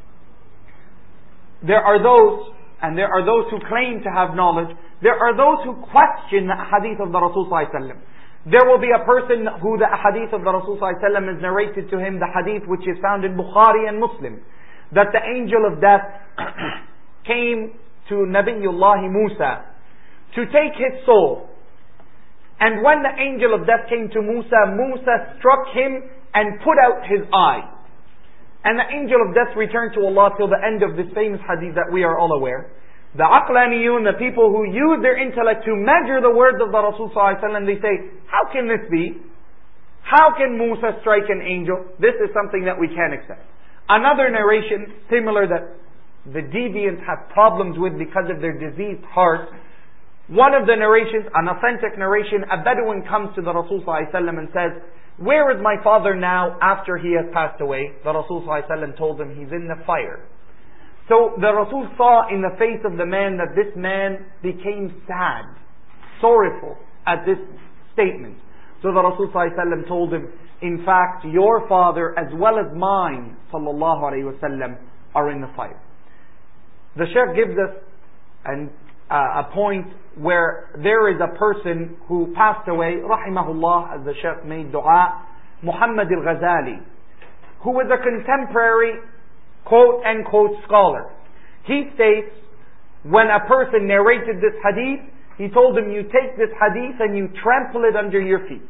Speaker 3: there are those who claim to have knowledge. There are those who question the hadith of the Rasul sallallahu alaihi wasallam. There will be a person who the hadith of the Rasul sallallahu alaihi wasallam is narrated to him, the hadith which is found in Bukhari and Muslim, that the angel of death came to Nabiyullah Musa to take his soul. And when the angel of death came to Musa, Musa struck him and put out his eye. And the angel of death returned to Allah till the end of this famous hadith that we are all aware. The aqlaniyun, the people who use their intellect to measure the words of the Rasul sallallahu alaihi wasallam, they say, how can this be? How can Musa strike an angel? This is something that we can't accept. Another narration, similar, that the deviants have problems with because of their diseased heart. One of the narrations, an authentic narration, a Bedouin comes to the Rasul sallallahu alaihi wasallam and says, where is my father now after he has passed away? The Rasul sallallahu alaihi wasallam told him, he's in the fire. So the Rasul saw in the face of the man that this man became sad, sorrowful at this statement. So the Rasul sallallahu alaihi wasallam told him, in fact, your father as well as mine sallallahu alaihi wasallam are in the fire. The Shaykh gives us a point where there is a person who passed away, rahimahullah, as the Shaykh made dua, Muhammad al-Ghazali, who was a contemporary quote-unquote scholar. He states, when a person narrated this hadith, he told him, you take this hadith and you trample it under your feet.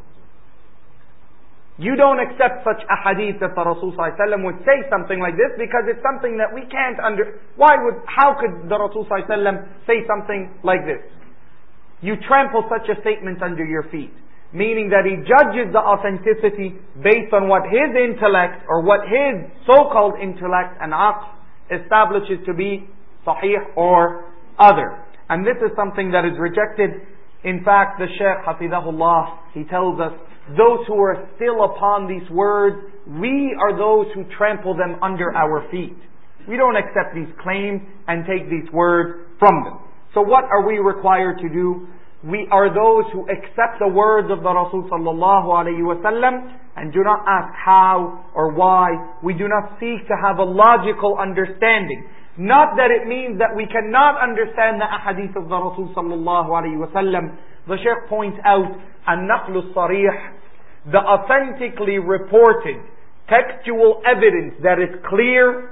Speaker 3: You don't accept such a hadith that the Rasul sallallahu alaihi wasallam would say something like this, because it's something that we can't how could the Rasul sallallahu alaihi wasallam say something like this? You trample such a statement under your feet. Meaning that he judges the authenticity based on what his intellect, or what his so-called intellect and aql establishes to be sahih or other. And this is something that is rejected. In fact, the Shaykh Hafidahullah, he tells us, those who are still upon these words, we are those who trample them under our feet. We don't accept these claims and take these words from them. So what are we required to do? We are those who accept the words of the Rasul sallallahu alaihi wasallam and do not ask how or why. We do not seek to have a logical understanding. Not that it means that we cannot understand the ahadith of the Rasul sallallahu alaihi wasallam. The Shaykh points out an-naqlu sarih, the authentically reported textual evidence that is clear,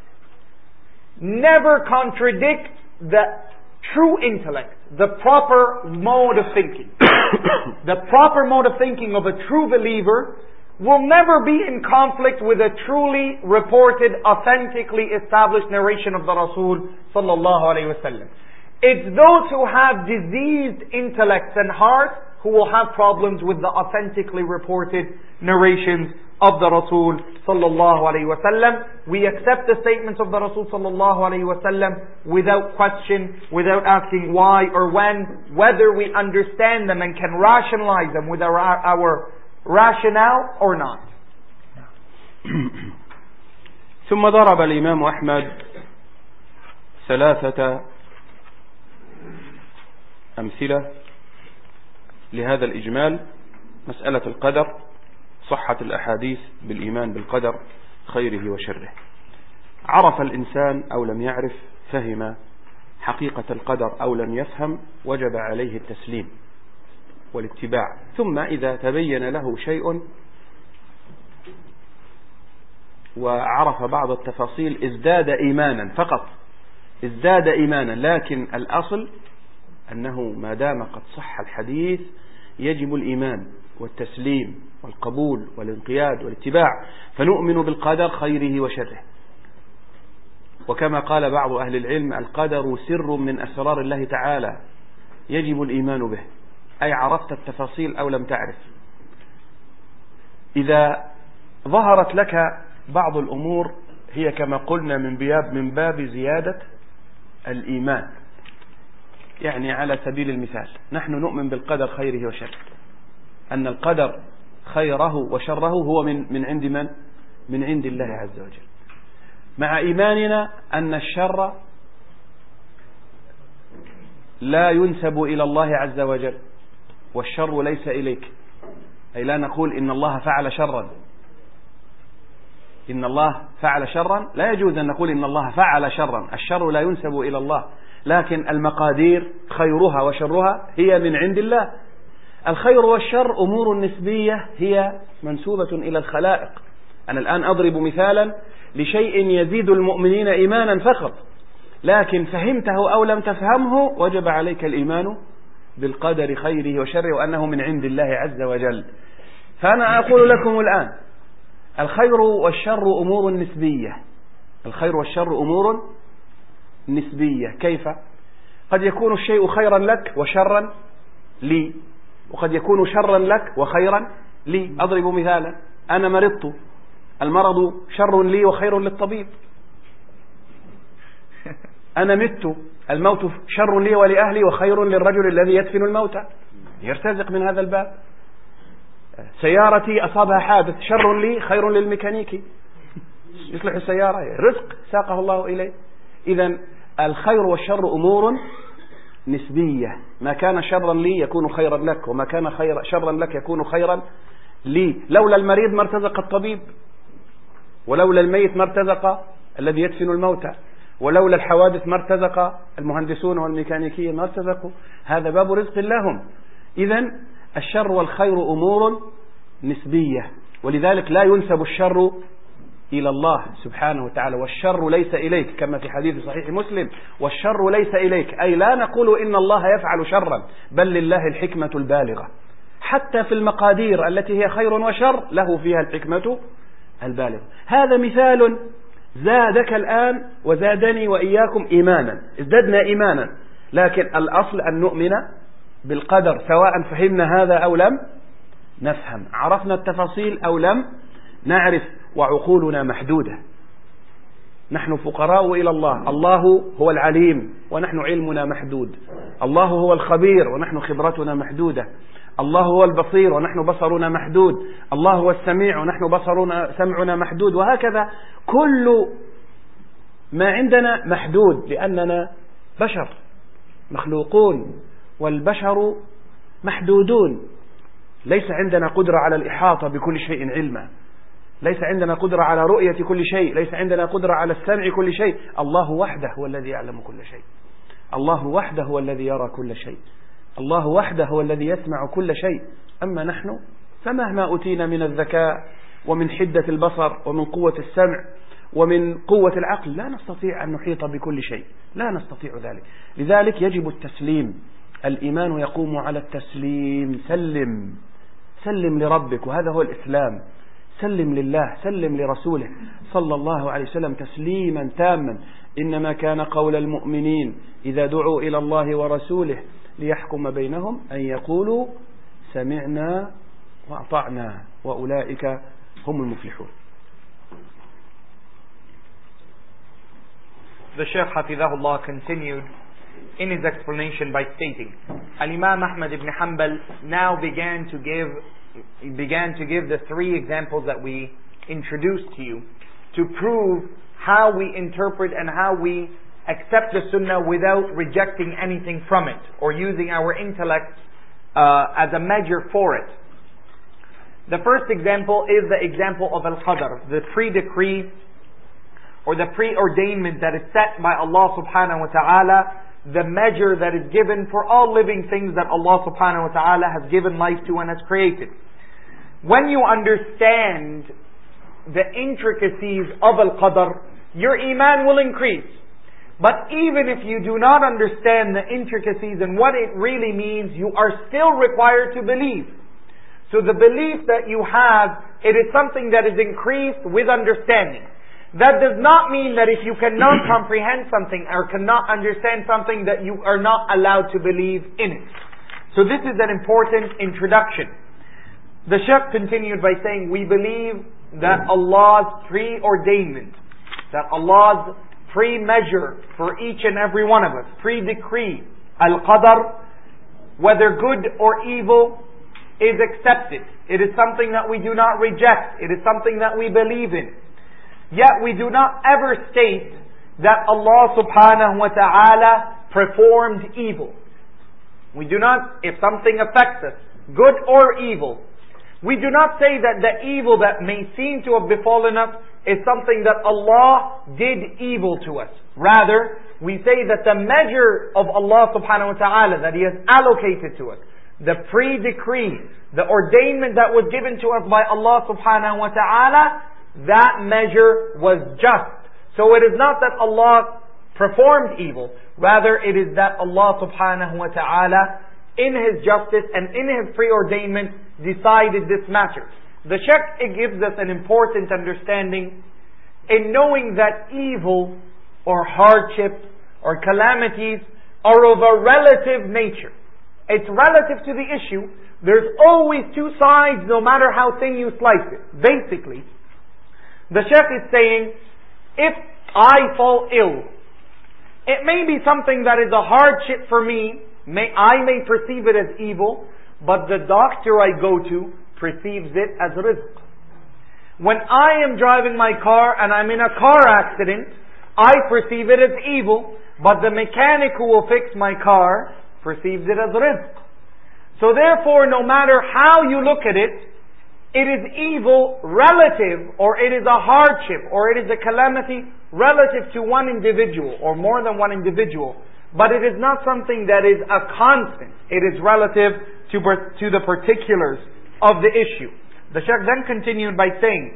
Speaker 3: never contradicts the true intellect, the proper mode of thinking. The proper mode of thinking of a true believer will never be in conflict with a truly reported, authentically established narration of the Rasul sallallahu alaihi wasallam. It's those who have diseased intellects and hearts who will have problems with the authentically reported narrations of the Rasul sallallahu alayhi wa sallam. We accept the statements of the Rasul sallallahu alayhi wa sallam without question, without asking why or when, whether we understand them and can rationalize them with our rationale or not.
Speaker 2: ثم ضرب الإمام أحمد 3 أمثلة لهذا الإجمال. مسألة القدر، صحة الأحاديث بالإيمان بالقدر خيره وشره. عرف الإنسان أو لم يعرف، فهم حقيقة القدر أو لم يفهم، وجب عليه التسليم والاتباع. ثم إذا تبين له شيء وعرف بعض التفاصيل ازداد إيمانا، فقط ازداد إيمانا. لكن الأصل أنه ما دام قد صح الحديث يجب الإيمان والتسليم والقبول والانقياد والاتباع، فنؤمن بالقدر خيره وشره. وكما قال بعض أهل العلم: القدر سر من أسرار الله تعالى، يجب الإيمان به، أي عرفت التفاصيل أو لم تعرف. إذا ظهرت لك بعض الأمور هي كما قلنا من باب زيادة الإيمان. يعني على سبيل المثال نحن نؤمن بالقدر خيره وشره، أن القدر خيره وشره هو من عند من؟ من عند الله عز وجل، مع إيماننا أن الشر لا ينسب إلى الله عز وجل، والشر ليس إليك. أي لا نقول إن الله فعل شرا، إن الله فعل شرا، لا يجوز أن نقول إن الله فعل شرا، الشر لا ينسب إلى الله، لكن المقادير خيرها وشرها هي من عند الله. الخير والشر أمور نسبية هي منسوبة إلى الخلائق. أنا الآن أضرب مثالا لشيء يزيد المؤمنين إيمانا فقط، لكن فهمته أو لم تفهمه وجب عليك الإيمان بالقدر خيره وشره وأنه من عند الله عز وجل. فأنا أقول لكم الآن: الخير والشر أمور نسبية. الخير والشر أمور نسبية. كيف؟ قد يكون الشيء خيرا لك وشرا لي، وقد يكون شرا لك وخيرا لي. أضرب مثالا: أنا مرضت، المرض شر لي وخير للطبيب. أنا مت، الموت شر لي ولأهلي وخير للرجل الذي يدفن الموتى، يرتزق من هذا الباب. سيارتي أصابها حادث، شر لي خير للميكانيكي، يصلح السيارة، رزق ساقه الله إليه. إذن الخير والشر أمور نسبية، ما كان شرا لي يكون خيرا لك، وما كان شرا لك يكون خيرا لي. لولا المريض ما ارتزق الطبيب، ولولا الميت ما ارتزق الذي يدفن الموتى، ولولا الحوادث ما ارتزق المهندسون والميكانيكيين، ما ارتزقوا. هذا باب رزق لهم. إذن الشر والخير أمور نسبية، ولذلك لا ينسب الشر إلى الله سبحانه وتعالى، والشر ليس إليك، كما في حديث صحيح مسلم: والشر ليس إليك. أي لا نقول إن الله يفعل شرا، بل لله الحكمة البالغة، حتى في المقادير التي هي خير وشر له فيها الحكمة البالغة. هذا مثال زادك الآن وزادني وإياكم إيمانا، ازددنا إيمانا. لكن الأصل أن نؤمن بالقدر، سواء فهمنا هذا أو لم نفهم، عرفنا التفاصيل أو لم نعرف، وعقولنا محدودة. نحن فقراء إلى الله، الله هو العليم ونحن علمنا محدود، الله هو الخبير ونحن خبرتنا محدودة، الله هو البصير ونحن بصرنا محدود، الله هو السميع ونحن سمعنا محدود، وهكذا كل ما عندنا محدود، لأننا بشر مخلوقون، والبشر محدودون. ليس عندنا قدرة على الإحاطة بكل شيء علما، ليس عندنا قدرة على رؤية كل شيء، ليس عندنا قدرة على السمع كل شيء. الله وحده هو الذي يعلم كل شيء، الله وحده هو الذي يرى كل شيء، الله وحده هو الذي يسمع كل شيء. أما نحن فمهما أتينا من الذكاء ومن حدة البصر ومن قوة السمع ومن قوة العقل لا نستطيع أن نحيط بكل شيء، لا نستطيع ذلك. لذلك يجب التسليم. الإيمان يقوم على التسليم. سلم لربك، وهذا هو الإسلام. سلم لله، سلم لرسوله صلى الله عليه وسلم تسليما تاما. إنما كان قول المؤمنين إذا دعوا إلى الله ورسوله ليحكم بينهم أن يقولوا سمعنا وأطعنا وأولئك هم المفلحون.
Speaker 3: The Shaykh Hafidhahullah continued in his explanation by stating, Al-Imam Ahmad ibn Hanbal now began to give the three examples that we introduced to you to prove how we interpret and how we accept the Sunnah without rejecting anything from it or using our intellect as a measure for it. The first example is the example of Al-Qadr, the pre-decree or the preordainment that is set by Allah subhanahu wa ta'ala, the measure that is given for all living things that Allah subhanahu wa ta'ala has given life to and has created. When you understand the intricacies of Al-Qadr, your iman will increase. But even if you do not understand the intricacies and what it really means, you are still required to believe. So the belief that you have, it is something that is increased with understanding. That does not mean that if you cannot comprehend something or cannot understand something that you are not allowed to believe in it. So this is an important introduction. The Shaykh continued by saying, we believe that Allah's preordainment, that Allah's pre-measure for each and every one of us, pre-decree, Al-Qadr, whether good or evil, is accepted. It is something that we do not reject. It is something that we believe in. Yet we do not ever state that Allah subhanahu wa ta'ala performed evil. We do not, if something affects us, good or evil, we do not say that the evil that may seem to have befallen us is something that Allah did evil to us. Rather, we say that the measure of Allah subhanahu wa ta'ala that He has allocated to us, the pre-decree, the ordainment that was given to us by Allah subhanahu wa ta'ala, that measure was just. So it is not that Allah performed evil, rather it is that Allah subhanahu wa ta'ala in His justice and in His preordainment decided this matter. The Shaykh gives us an important understanding in knowing that evil or hardship or calamities are of a relative nature. It's relative to the issue. There's always two sides no matter how thin you slice it. Basically, the Shaykh is saying, if I fall ill, it may be something that is a hardship for me. I may perceive it as evil, but the doctor I go to perceives it as rizq. When I am driving my car and I'm in a car accident, I perceive it as evil, but the mechanic who will fix my car perceives it as rizq. So therefore, no matter how you look at it, it is evil relative, or it is a hardship, or it is a calamity relative to one individual, or more than one individual. But it is not something that is a constant. It is relative to the particulars of the issue. The Shaykh then continued by saying,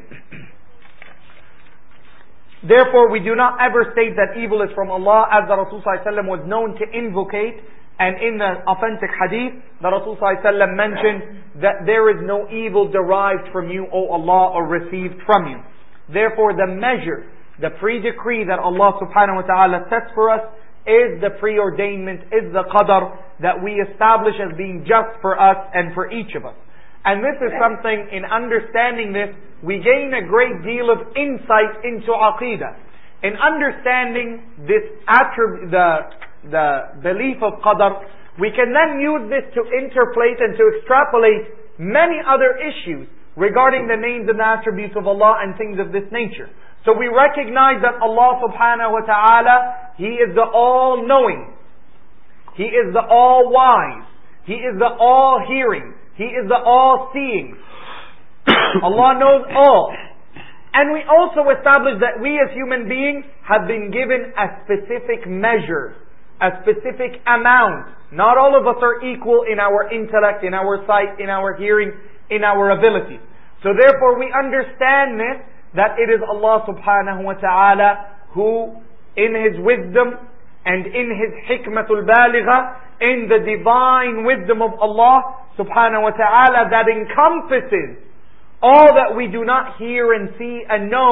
Speaker 3: therefore we do not ever state that evil is from Allah, as the Rasul ﷺ was known to invocate. And in the authentic hadith, the Rasul ﷺ mentioned that there is no evil derived from you, O Allah, or received from you. Therefore the measure, the pre-decree that Allah subhanahu wa ta'ala sets for us is the preordainment, is the qadr that we establish as being just for us and for each of us. And this is something, in understanding this, we gain a great deal of insight into aqeedah. In understanding this attribute, the belief of qadr, we can then use this to interpolate and to extrapolate many other issues regarding the names and attributes of Allah and things of this nature. So we recognize that Allah subhanahu wa ta'ala, He is the all-knowing. He is the all-wise. He is the all-hearing. He is the all-seeing. Allah knows all. And we also establish that we as human beings have been given a specific measure, a specific amount. Not all of us are equal in our intellect, in our sight, in our hearing, in our ability. So therefore we understand this, that it is Allah subhanahu wa ta'ala who, in His wisdom and in His hikmatul baligha, in the divine wisdom of Allah subhanahu wa ta'ala that encompasses all that we do not hear and see and know,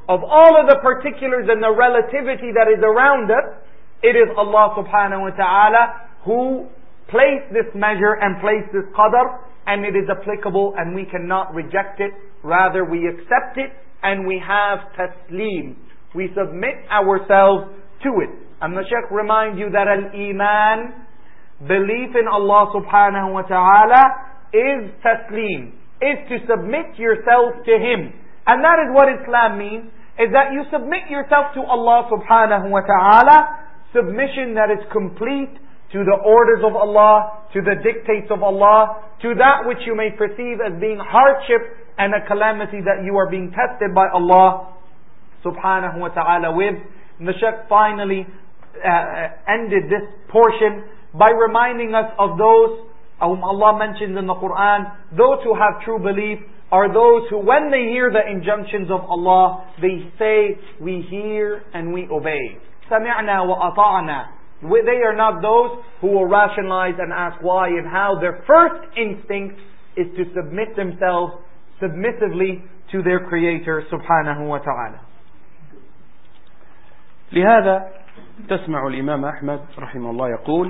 Speaker 3: of all of the particulars and the relativity that is around us, it is Allah subhanahu wa ta'ala who placed this measure and placed this qadr, and it is applicable and we cannot reject it. Rather, we accept it and we have taslim. We submit ourselves to it. And the Shaykh remind you that al-Iman, belief in Allah subhanahu wa ta'ala, is taslim, is to submit yourself to Him. And that is what Islam means, is that you submit yourself to Allah subhanahu wa ta'ala, submission that is complete to the orders of Allah, to the dictates of Allah, to that which you may perceive as being hardship and a calamity that you are being tested by Allah subhanahu wa ta'ala with. And the Shaykh finally ended this portion by reminding us of those whom Allah mentions in the Quran. Those who have true belief are those who, when they hear the injunctions of Allah, they say, we hear and we obey. سَمِعْنَا وَأَطَعْنَا. They are not those who will rationalize and ask why and how. Their first instinct is to submit themselves submissively to their Creator subhanahu wa ta'ala.
Speaker 2: لهذا تسمع الإمام أحمد رحمه الله يقول: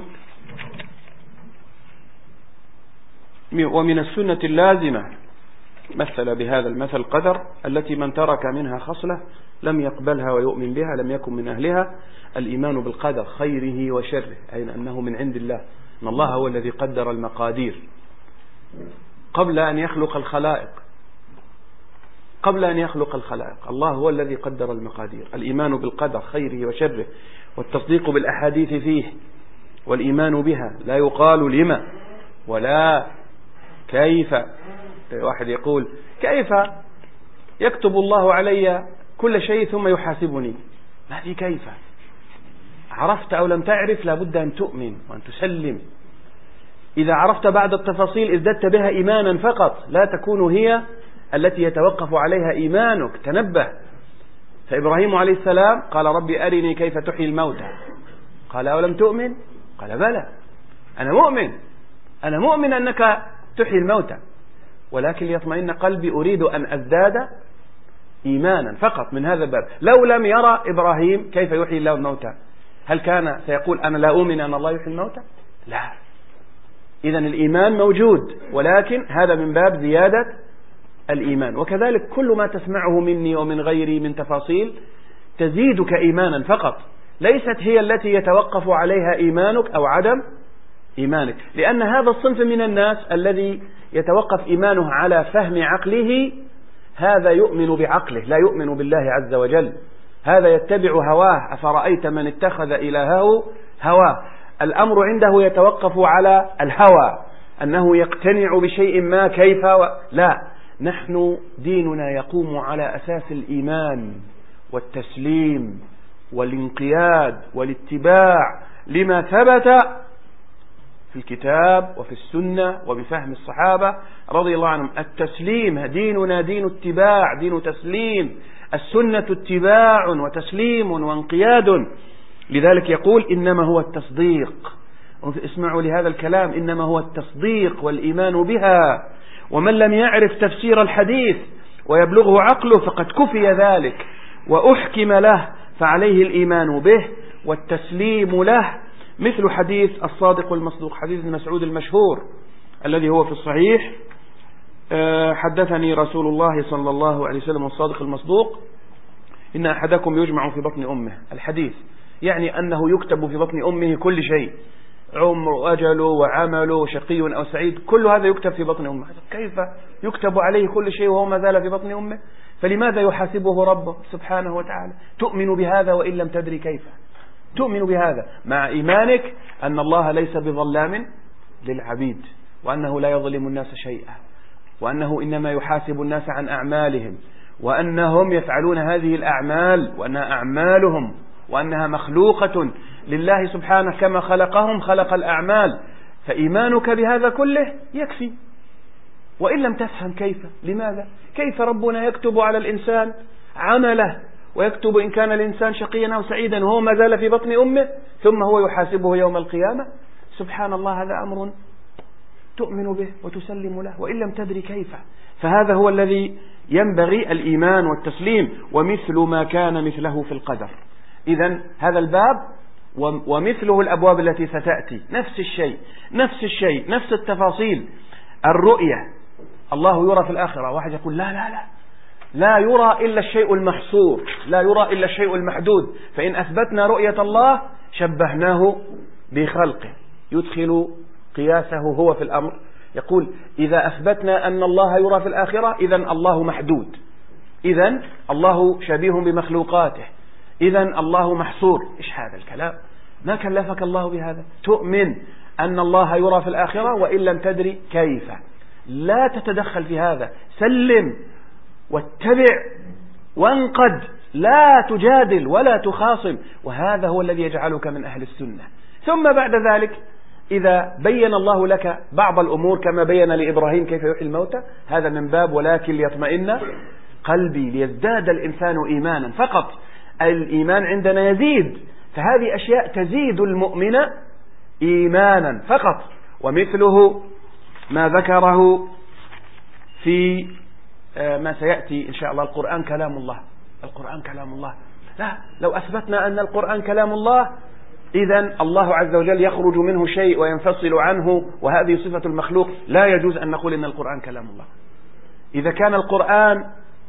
Speaker 2: ومن السنة اللازمة مثل بهذا المثل قدر التي من ترك منها خصلة لم يقبلها ويؤمن بها لم يكن من أهلها الإيمان بالقدر خيره وشره، أي أنه من عند الله، أن الله هو الذي قدر المقادير قبل أن يخلق الخلائق. قبل أن يخلق الخلائق الله هو الذي قدر المقادير. الإيمان بالقدر خيره وشره والتصديق بالأحاديث فيه والإيمان بها، لا يقال لما ولا كيف. واحد يقول: كيف يكتب الله علي كل شيء ثم يحاسبني؟ ما في كيف. عرفت أو لم تعرف لابد أن تؤمن وأن تسلم. إذا عرفت بعد التفاصيل ازددت بها إيمانا فقط، لا تكون هي التي يتوقف عليها إيمانك. تنبه. فإبراهيم عليه السلام قال: ربي أرني كيف تحيي الموتى. قال: أولم تؤمن؟ قال: بلى، أنا مؤمن أنك تحيي الموتى، ولكن ليطمئن قلبي أريد أن أزداد إيمانا فقط. من هذا الباب. لو لم يرى إبراهيم كيف يحيي الله الموتى، هل كان سيقول أنا لا أؤمن أن الله يحيي الموتى؟ لا. إذن الإيمان موجود، ولكن هذا من باب زيادة الإيمان. وكذلك كل ما تسمعه مني ومن غيري من تفاصيل تزيدك إيمانا فقط، ليست هي التي يتوقف عليها إيمانك أو عدم إيمانك. لأن هذا الصنف من الناس الذي يتوقف إيمانه على فهم عقله، هذا يؤمن بعقله لا يؤمن بالله عز وجل. هذا يتبع هواه. أفرأيت من اتخذ إلهه هواه. الأمر عنده يتوقف على الهوى، أنه يقتنع بشيء ما كيف لا. نحن ديننا يقوم على أساس الإيمان والتسليم والانقياد والاتباع لما ثبت في الكتاب وفي السنة وبفهم الصحابة رضي الله عنهم. التسليم ديننا دين اتباع، دين تسليم. السنة اتباع وتسليم وانقياد. لذلك يقول: إنما هو التصديق. اسمعوا لهذا الكلام: إنما هو التصديق والإيمان بها. ومن لم يعرف تفسير الحديث ويبلغه عقله فقد كفي ذلك وأحكم له، فعليه الإيمان به والتسليم له. مثل حديث الصادق المصدوق، حديث ابن مسعود المشهور الذي هو في الصحيح: حدثني رسول الله صلى الله عليه وسلم الصادق المصدوق إن أحدكم يجمع في بطن أمه. الحديث يعني أنه يكتب في بطن أمه كل شيء، عمر أجله وعمله شقي أو سعيد، كل هذا يكتب في بطن أمه. كيف يكتب عليه كل شيء وهو ما زال في بطن أمه؟ فلماذا يحاسبه ربه سبحانه وتعالى؟ تؤمن بهذا وإن لم تدري كيف. تؤمن بهذا مع إيمانك أن الله ليس بظلام للعبيد، وأنه لا يظلم الناس شيئا، وأنه إنما يحاسب الناس عن أعمالهم، وأنهم يفعلون هذه الأعمال وأنها أعمالهم، وأنها مخلوقة لله سبحانه كما خلقهم خلق الأعمال. فإيمانك بهذا كله يكفي. وإن لم تفهم كيف، لماذا؟ كيف ربنا يكتب على الإنسان عمله ويكتب إن كان الإنسان شقيا أو سعيدا وهو ما زال في بطن أمه، ثم هو يحاسبه يوم القيامة؟ سبحان الله، هذا أمر تؤمن به وتسلم له وإن لم تدري كيف. فهذا هو الذي ينبغي الإيمان والتسليم، ومثل ما كان مثله في القدر. إذن هذا الباب ومثله الأبواب التي ستأتي نفس الشيء نفس الشيء نفس التفاصيل. الرؤية، الله يرى في الآخرة. واحد يقول لا لا لا، لا يرى إلا الشيء المحصور، لا يرى إلا الشيء المحدود. فإن أثبتنا رؤية الله شبهناه بخلقه، يدخل قياسه هو في الأمر. يقول إذا أثبتنا أن الله يرى في الآخرة إذن الله محدود، إذن الله شبيه بمخلوقاته، إذن الله محصور. إيش هذا الكلام؟ ما كلفك الله بهذا. تؤمن أن الله يرى في الآخرة وإن لم تدري كيف. لا تتدخل في هذا، سلم واتبع وانقد، لا تجادل ولا تخاصم. وهذا هو الذي يجعلك من أهل السنة. ثم بعد ذلك إذا بين الله لك بعض الأمور كما بين لإبراهيم كيف يحيي الموتى، هذا من باب ولكن ليطمئن قلبي، ليزداد الإنسان إيمانا فقط. الإيمان عندنا يزيد، فهذه أشياء تزيد المؤمن إيمانا فقط. ومثله ما ذكره في ما سيأتي إن شاء الله، القرآن كلام الله. القرآن كلام الله، لا، لو أثبتنا أن القرآن كلام الله إذن الله عز وجل يخرج منه شيء وينفصل عنه، وهذه صفة المخلوق، لا يجوز أن نقول إن القرآن كلام الله. إذا كان القرآن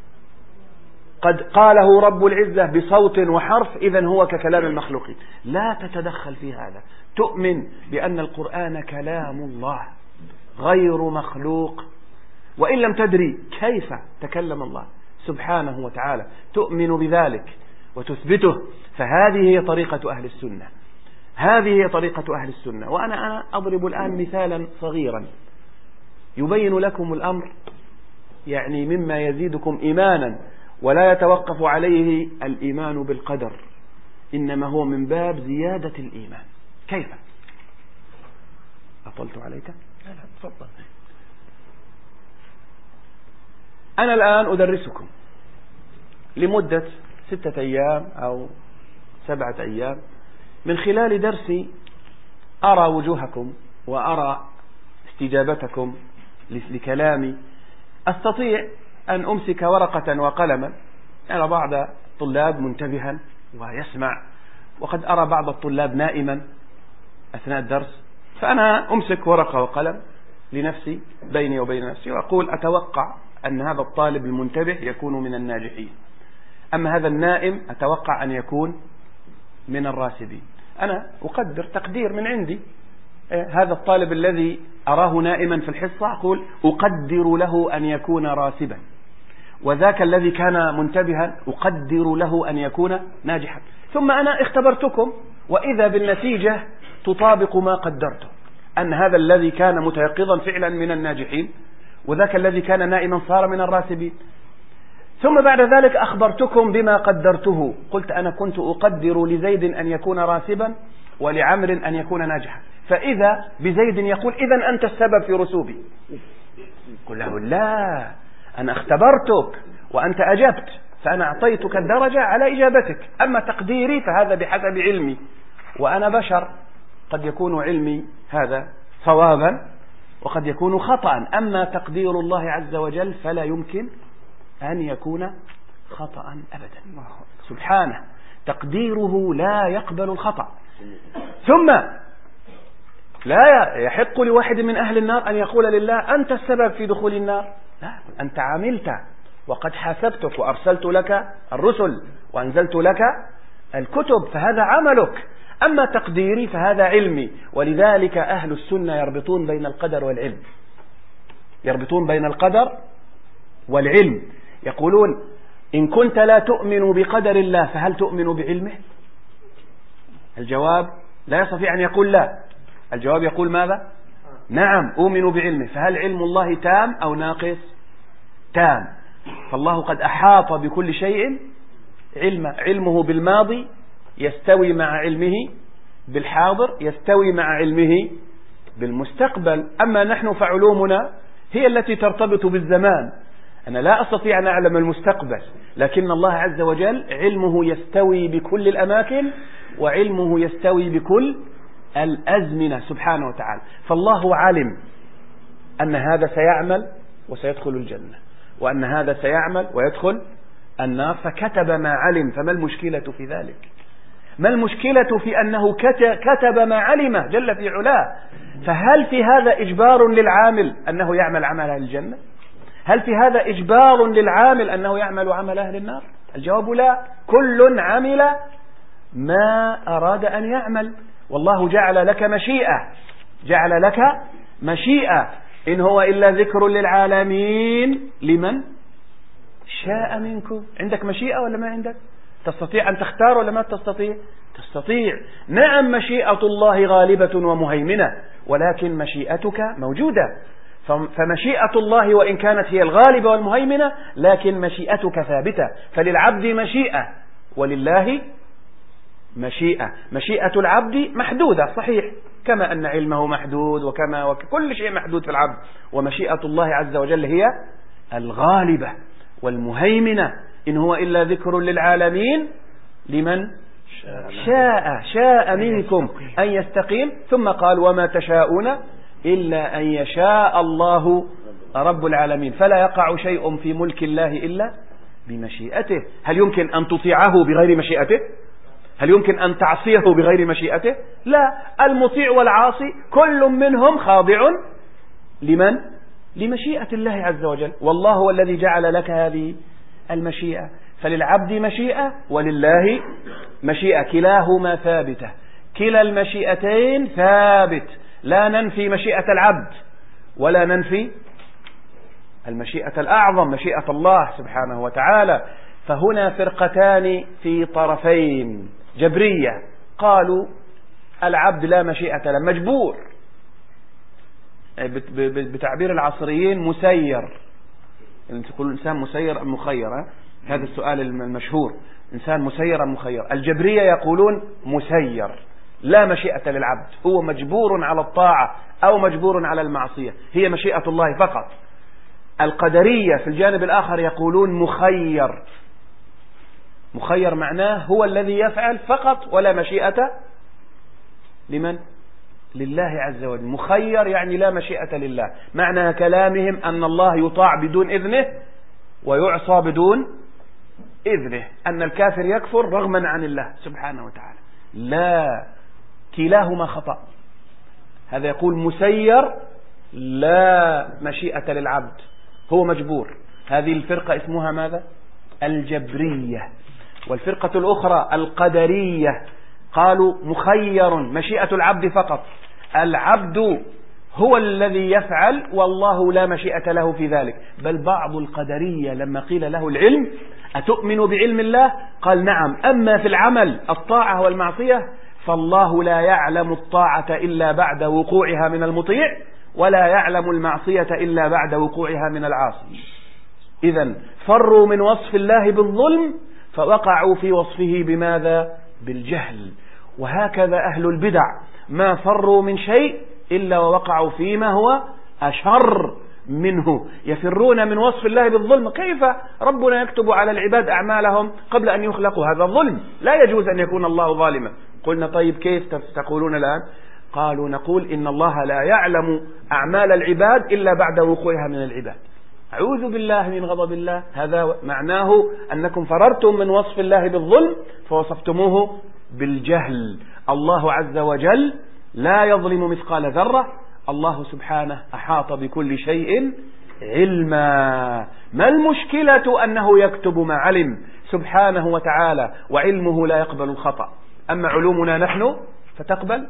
Speaker 2: قد قاله رب العزة بصوت وحرف إذن هو ككلام المخلوقين. لا تتدخل في هذا، تؤمن بأن القرآن كلام الله غير مخلوق، وإن لم تدري كيف تكلم الله سبحانه وتعالى تؤمن بذلك وتثبته. فهذه هي طريقة أهل السنة، هذه هي طريقة أهل السنة. وأنا أضرب الآن مثالا صغيرا يبين لكم الأمر، يعني مما يزيدكم إيمانا، ولا يتوقف عليه الإيمان بالقدر، إنما هو من باب زيادة الإيمان. كيف؟ أطلت عليك؟ لا لا، تفضل. أنا الآن أدرسكم لمدة 6 أيام أو 7 أيام، من خلال درسي أرى وجوهكم وأرى استجابتكم لكلامي. أستطيع أن أمسك ورقة وقلما، أرى بعض الطلاب منتبها ويسمع، وقد أرى بعض الطلاب نائما أثناء الدرس، فأنا أمسك ورقة وقلم لنفسي بيني وبين نفسي وأقول أتوقع أن هذا الطالب المنتبه يكون من الناجحين، أما هذا النائم أتوقع أن يكون من الراسبين. أنا أقدر تقدير من عندي. هذا الطالب الذي أراه نائما في الحصة أقول أقدر له أن يكون راسبا، وذاك الذي كان منتبها أقدر له أن يكون ناجحا. ثم أنا اختبرتكم وإذا بالنتيجة تطابق ما قدرته، أن هذا الذي كان متيقظا فعلا من الناجحين، وذاك الذي كان نائما صار من الراسبين. ثم بعد ذلك أخبرتكم بما قدرته، قلت أنا كنت أقدر لزيد أن يكون راسبا ولعمر أن يكون ناجحا، فإذا بزيد يقول إذن أنت السبب في رسوبي. قل له لا، أنا اختبرتك وأنت أجبت، فأنا أعطيتك الدرجة على إجابتك. أما تقديري فهذا بحسب علمي، وأنا بشر، قد يكون علمي هذا صوابا وقد يكون خطأ. أما تقدير الله عز وجل فلا يمكن أن يكون خطأ أبدا، سبحانه، تقديره لا يقبل الخطأ. ثم لا يحق لواحد من أهل النار أن يقول لله أنت السبب في دخول النار، لا، أنت عملت وقد حاسبتك وأرسلت لك الرسل وأنزلت لك الكتب، فهذا عملك. أما تقديري فهذا علمي. ولذلك أهل السنة يربطون بين القدر والعلم، يربطون بين القدر والعلم. يقولون إن كنت لا تؤمن بقدر الله فهل تؤمن بعلمه؟ الجواب لا يستطيع أن يقول لا، الجواب يقول ماذا؟ نعم أؤمن بعلمه. فهل علم الله تام أو ناقص؟ تام. فالله قد أحاط بكل شيء علمه بالماضي يستوي مع علمه بالحاضر، يستوي مع علمه بالمستقبل. أما نحن فعلومنا هي التي ترتبط بالزمان. أنا لا أستطيع أن أعلم المستقبل، لكن الله عز وجل علمه يستوي بكل الأماكن وعلمه يستوي بكل الأزمنة سبحانه وتعالى. فالله علم أن هذا سيعمل وسيدخل الجنة، وأن هذا سيعمل ويدخل النار فكتب ما علم. فما المشكلة في ذلك؟ ما المشكلة في أنه كتب ما علمه جل في علاه؟ فهل في هذا إجبار للعامل أنه يعمل عمل أهل الجنة؟ هل في هذا إجبار للعامل أنه يعمل عمل أهل النار؟ الجواب لا. كل عمل ما أراد أن يعمل، والله جعل لك مشيئة، جعل لك مشيئة. إن هو إلا ذكر للعالمين لمن شاء منكم. عندك مشيئة ولا ما عندك؟ تستطيع أن تختار ولا ما تستطيع؟ تستطيع. نعم مشيئة الله غالبة ومهيمنة، ولكن مشيئتك موجودة. فمشيئة الله وإن كانت هي الغالبة والمهيمنة، لكن مشيئتك ثابتة. فللعبد مشيئة ولله مشيئة. مشيئة العبد محدودة صحيح، كما أن علمه محدود وكل شيء محدود في العبد. ومشيئة الله عز وجل هي الغالبة والمهيمنة. إن هو إلا ذكر للعالمين لمن شاء منكم أن يستقيم. ثم قال وما تشاءون إلا أن يشاء الله رب العالمين. فلا يقع شيء في ملك الله إلا بمشيئته. هل يمكن أن تطيعه بغير مشيئته؟ هل يمكن أن تعصيه بغير مشيئته؟ لا. المطيع والعاصي كل منهم خاضع لمن؟ لمشيئة الله عز وجل. والله هو الذي جعل لك هذه المشيئة. فللعبد مشيئة ولله مشيئة، كلاهما ثابتة. كلا المشيئتين ثابت. لا ننفي مشيئة العبد ولا ننفي المشيئة الأعظم مشيئة الله سبحانه وتعالى. فهنا فرقتان في طرفين جبرية قالوا العبد لا مشيئة له، مجبور. بتعبير العصريين مسير. تقول الإنسان مسير أم مخير؟ هذا السؤال المشهور، إنسان مسير أم مخير؟ الجبرية يقولون مسير، لا مشيئة للعبد، هو مجبور على الطاعة أو مجبور على المعصية، هي مشيئة الله فقط. القدرية في الجانب الآخر يقولون مخير. مخير معناه هو الذي يفعل فقط ولا مشيئة لمن؟ لله عز وجل. مخير يعني لا مشيئة لله. معنى كلامهم أن الله يطاع بدون إذنه ويعصى بدون إذنه، أن الكافر يكفر رغما عن الله سبحانه وتعالى. لا، كلاهما خطأ. هذا يقول مسير لا مشيئة للعبد، هو مجبور. هذه الفرقة اسمها ماذا؟ الجبرية. والفرقة الأخرى القدرية قالوا مخير، مشيئة العبد فقط، العبد هو الذي يفعل والله لا مشيئة له في ذلك. بل بعض القدرية لما قيل له العلم أتؤمن بعلم الله؟ قال نعم، أما في العمل الطاعة والمعصية فالله لا يعلم الطاعة إلا بعد وقوعها من المطيع، ولا يعلم المعصية إلا بعد وقوعها من العاصي. إذن فروا من وصف الله بالظلم فوقعوا في وصفه بماذا؟ بالجهل. وهكذا أهل البدع ما فروا من شيء إلا ووقعوا فيما هو أشر منه. يفرون من وصف الله بالظلم. كيف ربنا يكتب على العباد أعمالهم قبل أن يخلقوا؟ هذا ظلم، لا يجوز أن يكون الله ظالما. قلنا طيب كيف تقولون الآن؟ قالوا نقول إن الله لا يعلم أعمال العباد إلا بعد وقوعها من العباد. أعوذ بالله من غضب الله. هذا معناه أنكم فررتم من وصف الله بالظلم فوصفتموه بالجهل. الله عز وجل لا يظلم مثقال ذرة. الله سبحانه أحاط بكل شيء علما. ما المشكلة أنه يكتب ما علم سبحانه وتعالى، وعلمه لا يقبل الخطأ. أما علومنا نحن فتقبل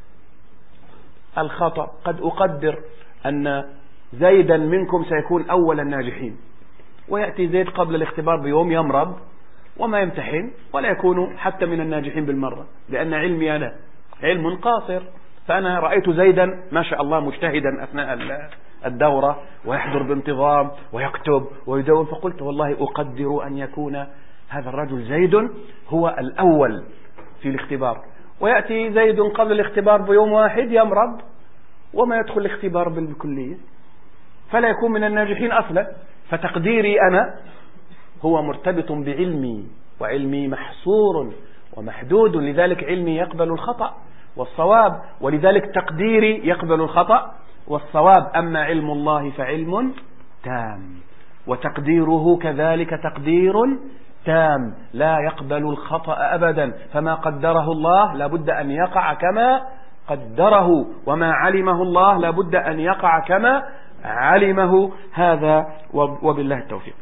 Speaker 2: الخطأ. قد أقدر أن زيدا منكم سيكون أول الناجحين، ويأتي زيد قبل الاختبار بيوم يمرض وما يمتحن ولا يكون حتى من الناجحين بالمرة، لأن علمي أنا علم قاصر. فأنا رأيت زيدا ما شاء الله مجتهدا أثناء الدورة ويحضر بانتظام ويكتب ويدون، فقلت والله أقدر أن يكون هذا الرجل زيد هو الأول في الاختبار. ويأتي زيد قبل الاختبار بيوم واحد يمرض وما يدخل الاختبار بالكلية، فلا يكون من الناجحين أصلا. فتقديري أنا هو مرتبط بعلمي، وعلمي محصور ومحدود، لذلك علمي يقبل الخطأ والصواب، ولذلك تقديري يقبل الخطأ والصواب. أما علم الله فعلم تام. وتقديره كذلك تقدير تام لا يقبل الخطأ أبدا، فما قدره الله لابد أن يقع كما قدره، وما علمه الله لابد أن يقع كما علمه. هذا وبالله التوفيق.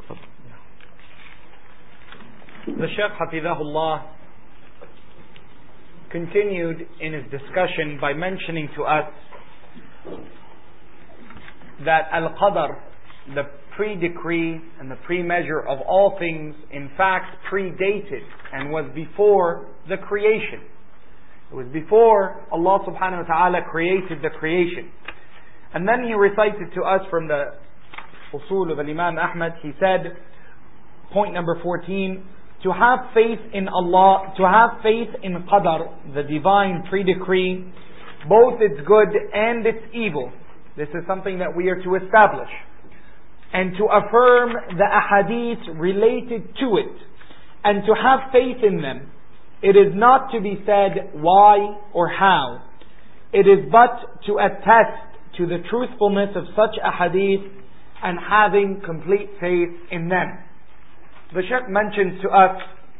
Speaker 3: The Shaykh Hafidhahullah continued in his discussion by mentioning to us that Al-Qadr, the pre-decree and the pre-measure of all things, in fact predated and was before the creation. It was before Allah subhanahu wa ta'ala created the creation. And then he recited to us from the Usul of Imam Ahmad, he said, point number 14, to have faith in Allah, to have faith in Qadr, the divine pre-decree, both its good and its evil. This is something that we are to establish. And to affirm the ahadith related to it. And to have faith in them. It is not to be said why or how. It is but to attest to the truthfulness of such ahadith and having complete faith in them. The Shaykh mentions to us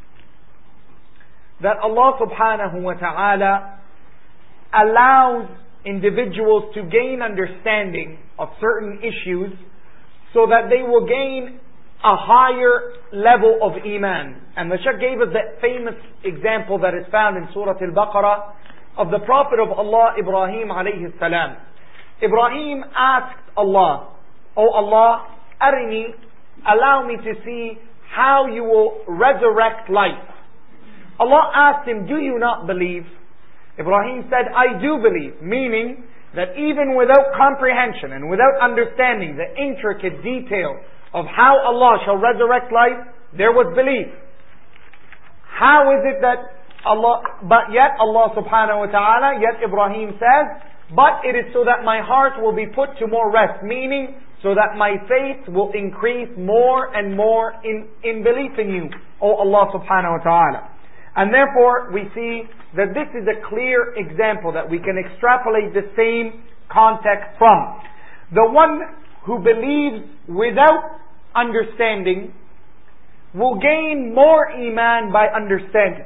Speaker 3: that Allah subhanahu wa ta'ala allows individuals to gain understanding of certain issues so that they will gain a higher level of iman. And the Shaykh gave us that famous example that is found in Surah Al-Baqarah of the Prophet of Allah, Ibrahim alayhi salam. Ibrahim asked Allah, "O Allah, arini, allow me to see how you will resurrect life." Allah asked him, "Do you not believe?" Ibrahim said, "I do believe," meaning that even without comprehension and without understanding the intricate detail of how Allah shall resurrect life, there was belief. How is it that but yet Allah subhanahu wa ta'ala, yet Ibrahim says, but it is so that my heart will be put to more rest, meaning so that my faith will increase more and more in belief in you, O Allah subhanahu wa ta'ala. And therefore we see that this is a clear example that we can extrapolate the same context from. The one who believes without understanding will gain more iman by understanding.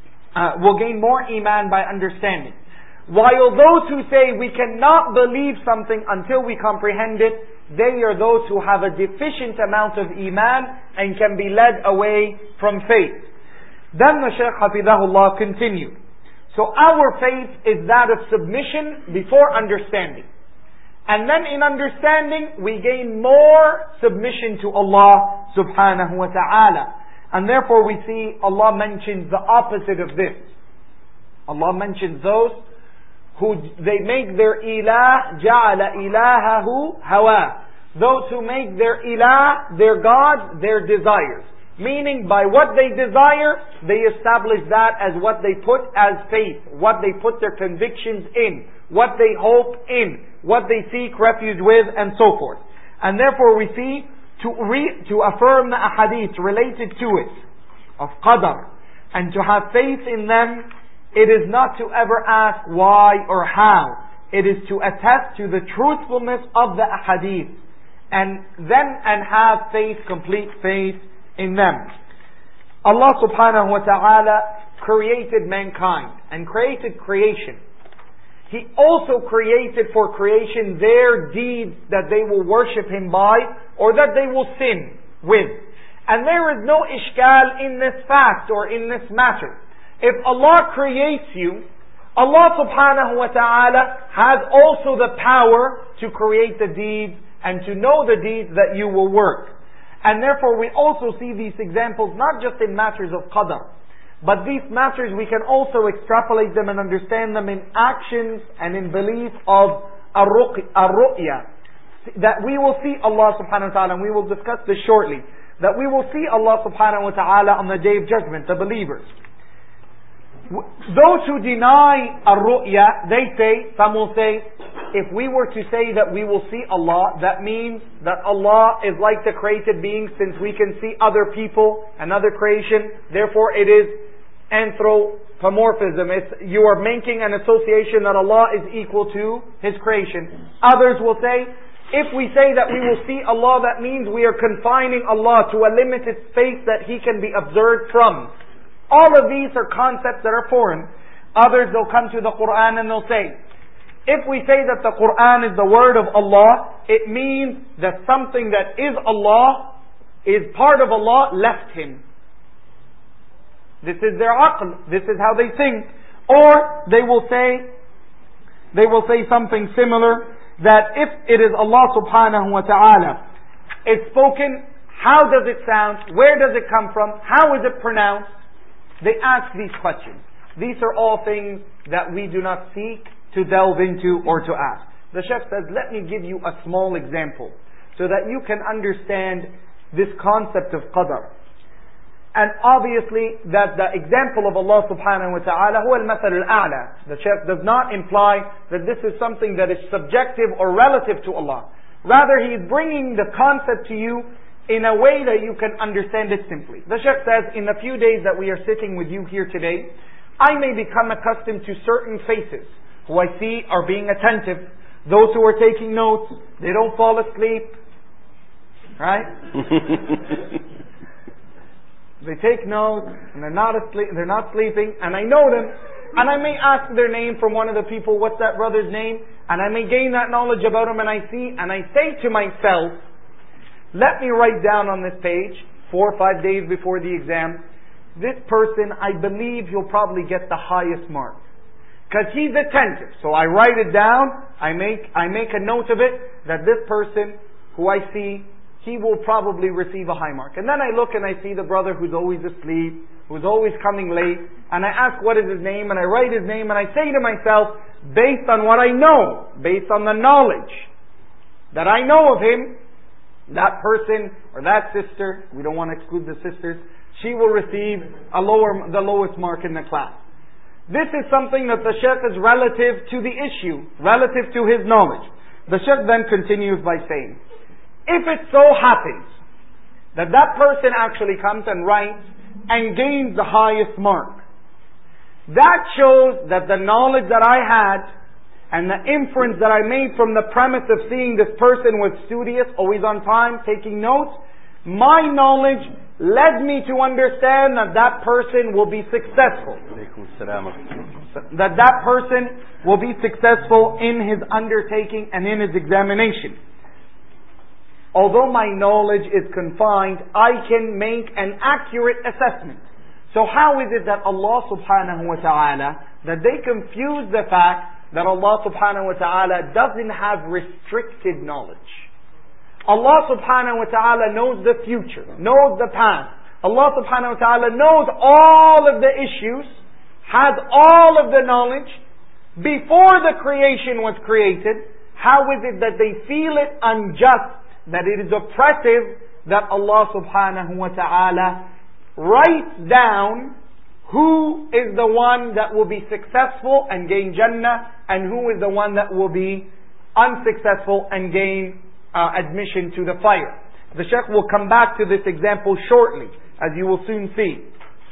Speaker 3: While those who say we cannot believe something until we comprehend it, they are those who have a deficient amount of iman and can be led away from faith. Then the Shaykh Hafidhahullah continued. So our faith is that of submission before understanding. And then in understanding, we gain more submission to Allah subhanahu wa ta'ala. And therefore we see Allah mentions the opposite of this. Allah mentions those who they make their ilah, ja'ala ilahahu hawa. Those who make their ilah, their God, their desires. Meaning by what they desire, they establish that as what they put as faith, what they put their convictions in, what they hope in, what they seek refuge with, and so forth. And therefore we see, to affirm the ahadith related to it, of qadar, and to have faith in them, it is not to ever ask why or how. It is to attest to the truthfulness of the ahadith, and have faith, complete faith in them. Allah subhanahu wa ta'ala created mankind and created creation. He also created for creation their deeds that they will worship Him by or that they will sin with. And there is no ishkal in this fact or in this matter. If Allah creates you, Allah subhanahu wa ta'ala has also the power to create the deeds and to know the deeds that you will work. And therefore we also see these examples not just in matters of qadar, but these matters we can also extrapolate them and understand them in actions and in belief of ar-ru'ya. That we will see Allah subhanahu wa ta'ala, and we will discuss this shortly, that we will see Allah subhanahu wa ta'ala on the Day of Judgment, the believers. Those who deny ar-ru'ya, they say, some will say, if we were to say that we will see Allah, that means that Allah is like the created being, since we can see other people and other creation, therefore it is anthropomorphism. You are making an association that Allah is equal to His creation. Others will say, If we say that we will see Allah, that means we are confining Allah to a limited space that He can be observed from. All of these are concepts that are foreign. Others, they'll come to the Quran and they'll say, if we say that the Quran is the word of Allah, it means that something that is Allah, is part of Allah, left Him. This is their aql. This is how they think. Or they will say something similar, that if it is Allah subhanahu wa ta'ala, it's spoken, how does it sound? Where does it come from? How is it pronounced? They ask these questions. These are all things that we do not seek to delve into or to ask. The Shaykh says, let me give you a small example so that you can understand this concept of qadar. And obviously that the example of Allah subhanahu wa ta'ala huwa al-mathal al-a'la. The Shaykh does not imply that this is something that is subjective or relative to Allah. Rather, he is bringing the concept to you in a way that you can understand it simply. The Shaykh says, in the few days that we are sitting with you here today, I may become accustomed to certain faces who I see are being attentive. Those who are taking notes, they don't fall asleep. Right? They take notes and they're not asleep, they're not sleeping, and I know them, and I may ask their name from one of the people, what's that brother's name? And I may gain that knowledge about him, and I say to myself, let me write down on this page, 4 or 5 days before the exam, this person, I believe he'll probably get the highest mark. Because he's attentive. So I write it down, I make a note of it, that this person who I see, he will probably receive a high mark. And then I look and I see the brother who's always asleep, who's always coming late, and I ask what is his name, and I write his name, and I say to myself, based on what I know, based on the knowledge that I know of him, that person or that sister, we don't want to exclude the sisters, she will receive the lowest mark in the class. This is something that the Shaykh is relative to the issue, relative to his knowledge. The Shaykh then continues by saying, if it so happens that that person actually comes and writes and gains the highest mark, that shows that the knowledge that I had and the inference that I made from the premise of seeing this person was studious, always on time, taking notes, my knowledge led me to understand that that person will be successful. That person will be successful in his undertaking and in his examination. Although my knowledge is confined, I can make an accurate assessment. So how is it that Allah subhanahu wa ta'ala, that they confuse the fact that Allah subhanahu wa ta'ala doesn't have restricted knowledge? Allah subhanahu wa ta'ala knows the future, knows the past. Allah subhanahu wa ta'ala knows all of the issues, has all of the knowledge. Before the creation was created, how is it that they feel it unjust, that it is oppressive, that Allah subhanahu wa ta'ala writes down who is the one that will be successful and gain Jannah, and who is the one that will be unsuccessful and gain admission to the fire. The Shaykh will come back to this example shortly, as you will soon see.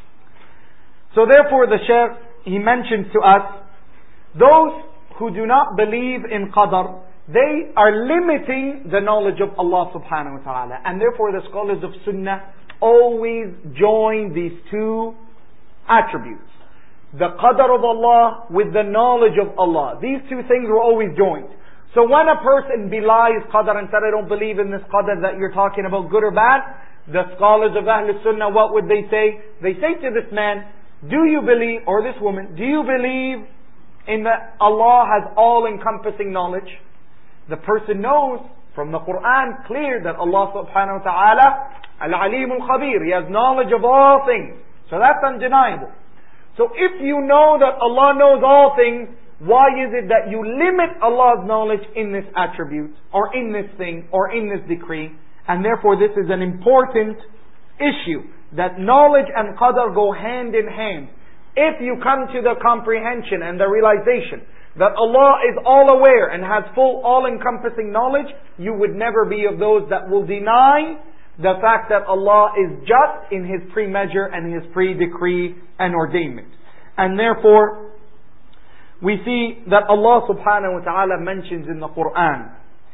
Speaker 3: So therefore the Shaykh, he mentions to us, those who do not believe in qadar, they are limiting the knowledge of Allah subhanahu wa ta'ala. And therefore the scholars of Sunnah always join these two attributes. The qadar of Allah with the knowledge of Allah. These two things are always joined. So when a person belies qadar and said, I don't believe in this qadar that you're talking about, good or bad, the scholars of Ahl Sunnah, what would they say? They say to this man, do you believe, or this woman, do you believe in that Allah has all-encompassing knowledge? The person knows from the Quran clear that Allah subhanahu wa ta'ala Al-Alim Al-Khabir, He has knowledge of all things. So that's undeniable. So if you know that Allah knows all things, why is it that you limit Allah's knowledge in this attribute, or in this thing, or in this decree? And therefore this is an important issue, that knowledge and qadar go hand in hand. If you come to the comprehension and the realization that Allah is all aware and has full all-encompassing knowledge, you would never be of those that will deny the fact that Allah is just in His pre-measure and His pre-decree and ordainment. And therefore, we see that Allah subhanahu wa ta'ala mentions in the Quran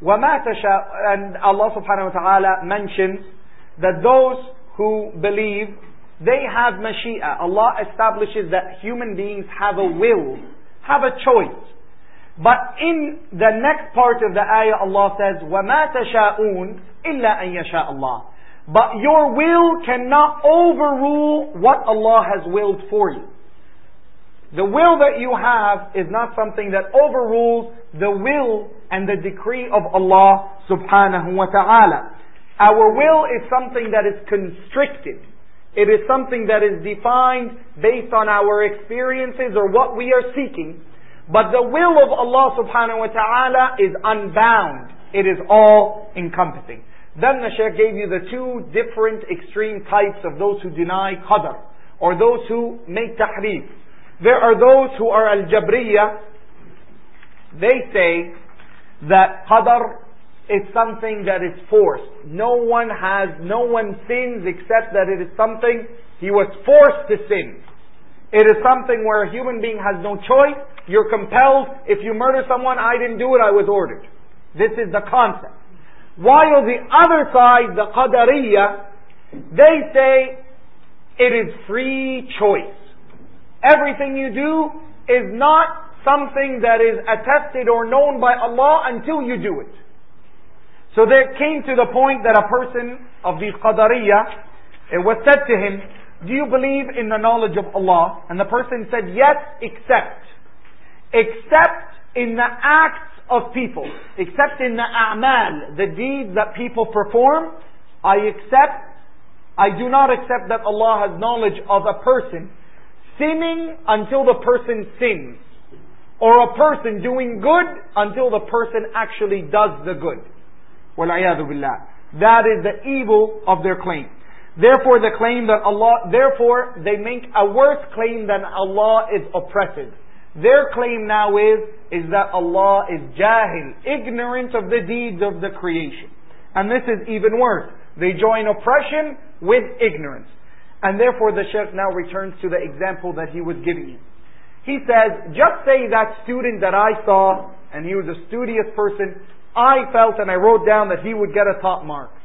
Speaker 3: وَمَا تَشَاءُ. And Allah subhanahu wa ta'ala mentions that those who believe, they have mashi'a. Allah establishes that human beings have a will, have a choice. But in the next part of the ayah, Allah says, وَمَا تَشَاءُونَ إِلَّا أَن يَشَاءَ اللَّهُ. But your will cannot overrule what Allah has willed for you. The will that you have is not something that overrules the will and the decree of Allah subhanahu wa ta'ala. Our will is something that is constricted. It is something that is defined based on our experiences or what we are seeking. But the will of Allah subhanahu wa ta'ala is unbound. It is all encompassing. Then the Shaykh gave you the two different extreme types of those who deny qadr, or those who make tahrif. There are those who are al-jabriyah. They say that qadr is something that is forced. No one sins except that it is something he was forced to sin. It is something where a human being has no choice. You're compelled. If you murder someone, I didn't do it, I was ordered. This is the concept. While the other side, the Qadariyah, they say it is free choice. Everything you do is not something that is attested or known by Allah until you do it. So they came to the point that a person of these Qadariyah, it was said to him, do you believe in the knowledge of Allah? And the person said, yes, except in the acts of people, except in the a'mal, the deeds that people perform, I do not accept that Allah has knowledge of a person sinning until the person sins, or a person doing good until the person actually does the good. وَالْعِيَاذُ بِاللَّهِ. That is the evil of their claim. Therefore they make a worse claim than Allah is oppressive. Their claim now is that Allah is jahil, ignorant of the deeds of the creation. And this is even worse. They join oppression with ignorance. And therefore the Shaykh now returns to the example that he was giving you. He says, just say that student that I saw, and he was a studious person, I felt and I wrote down that he would get a top mark.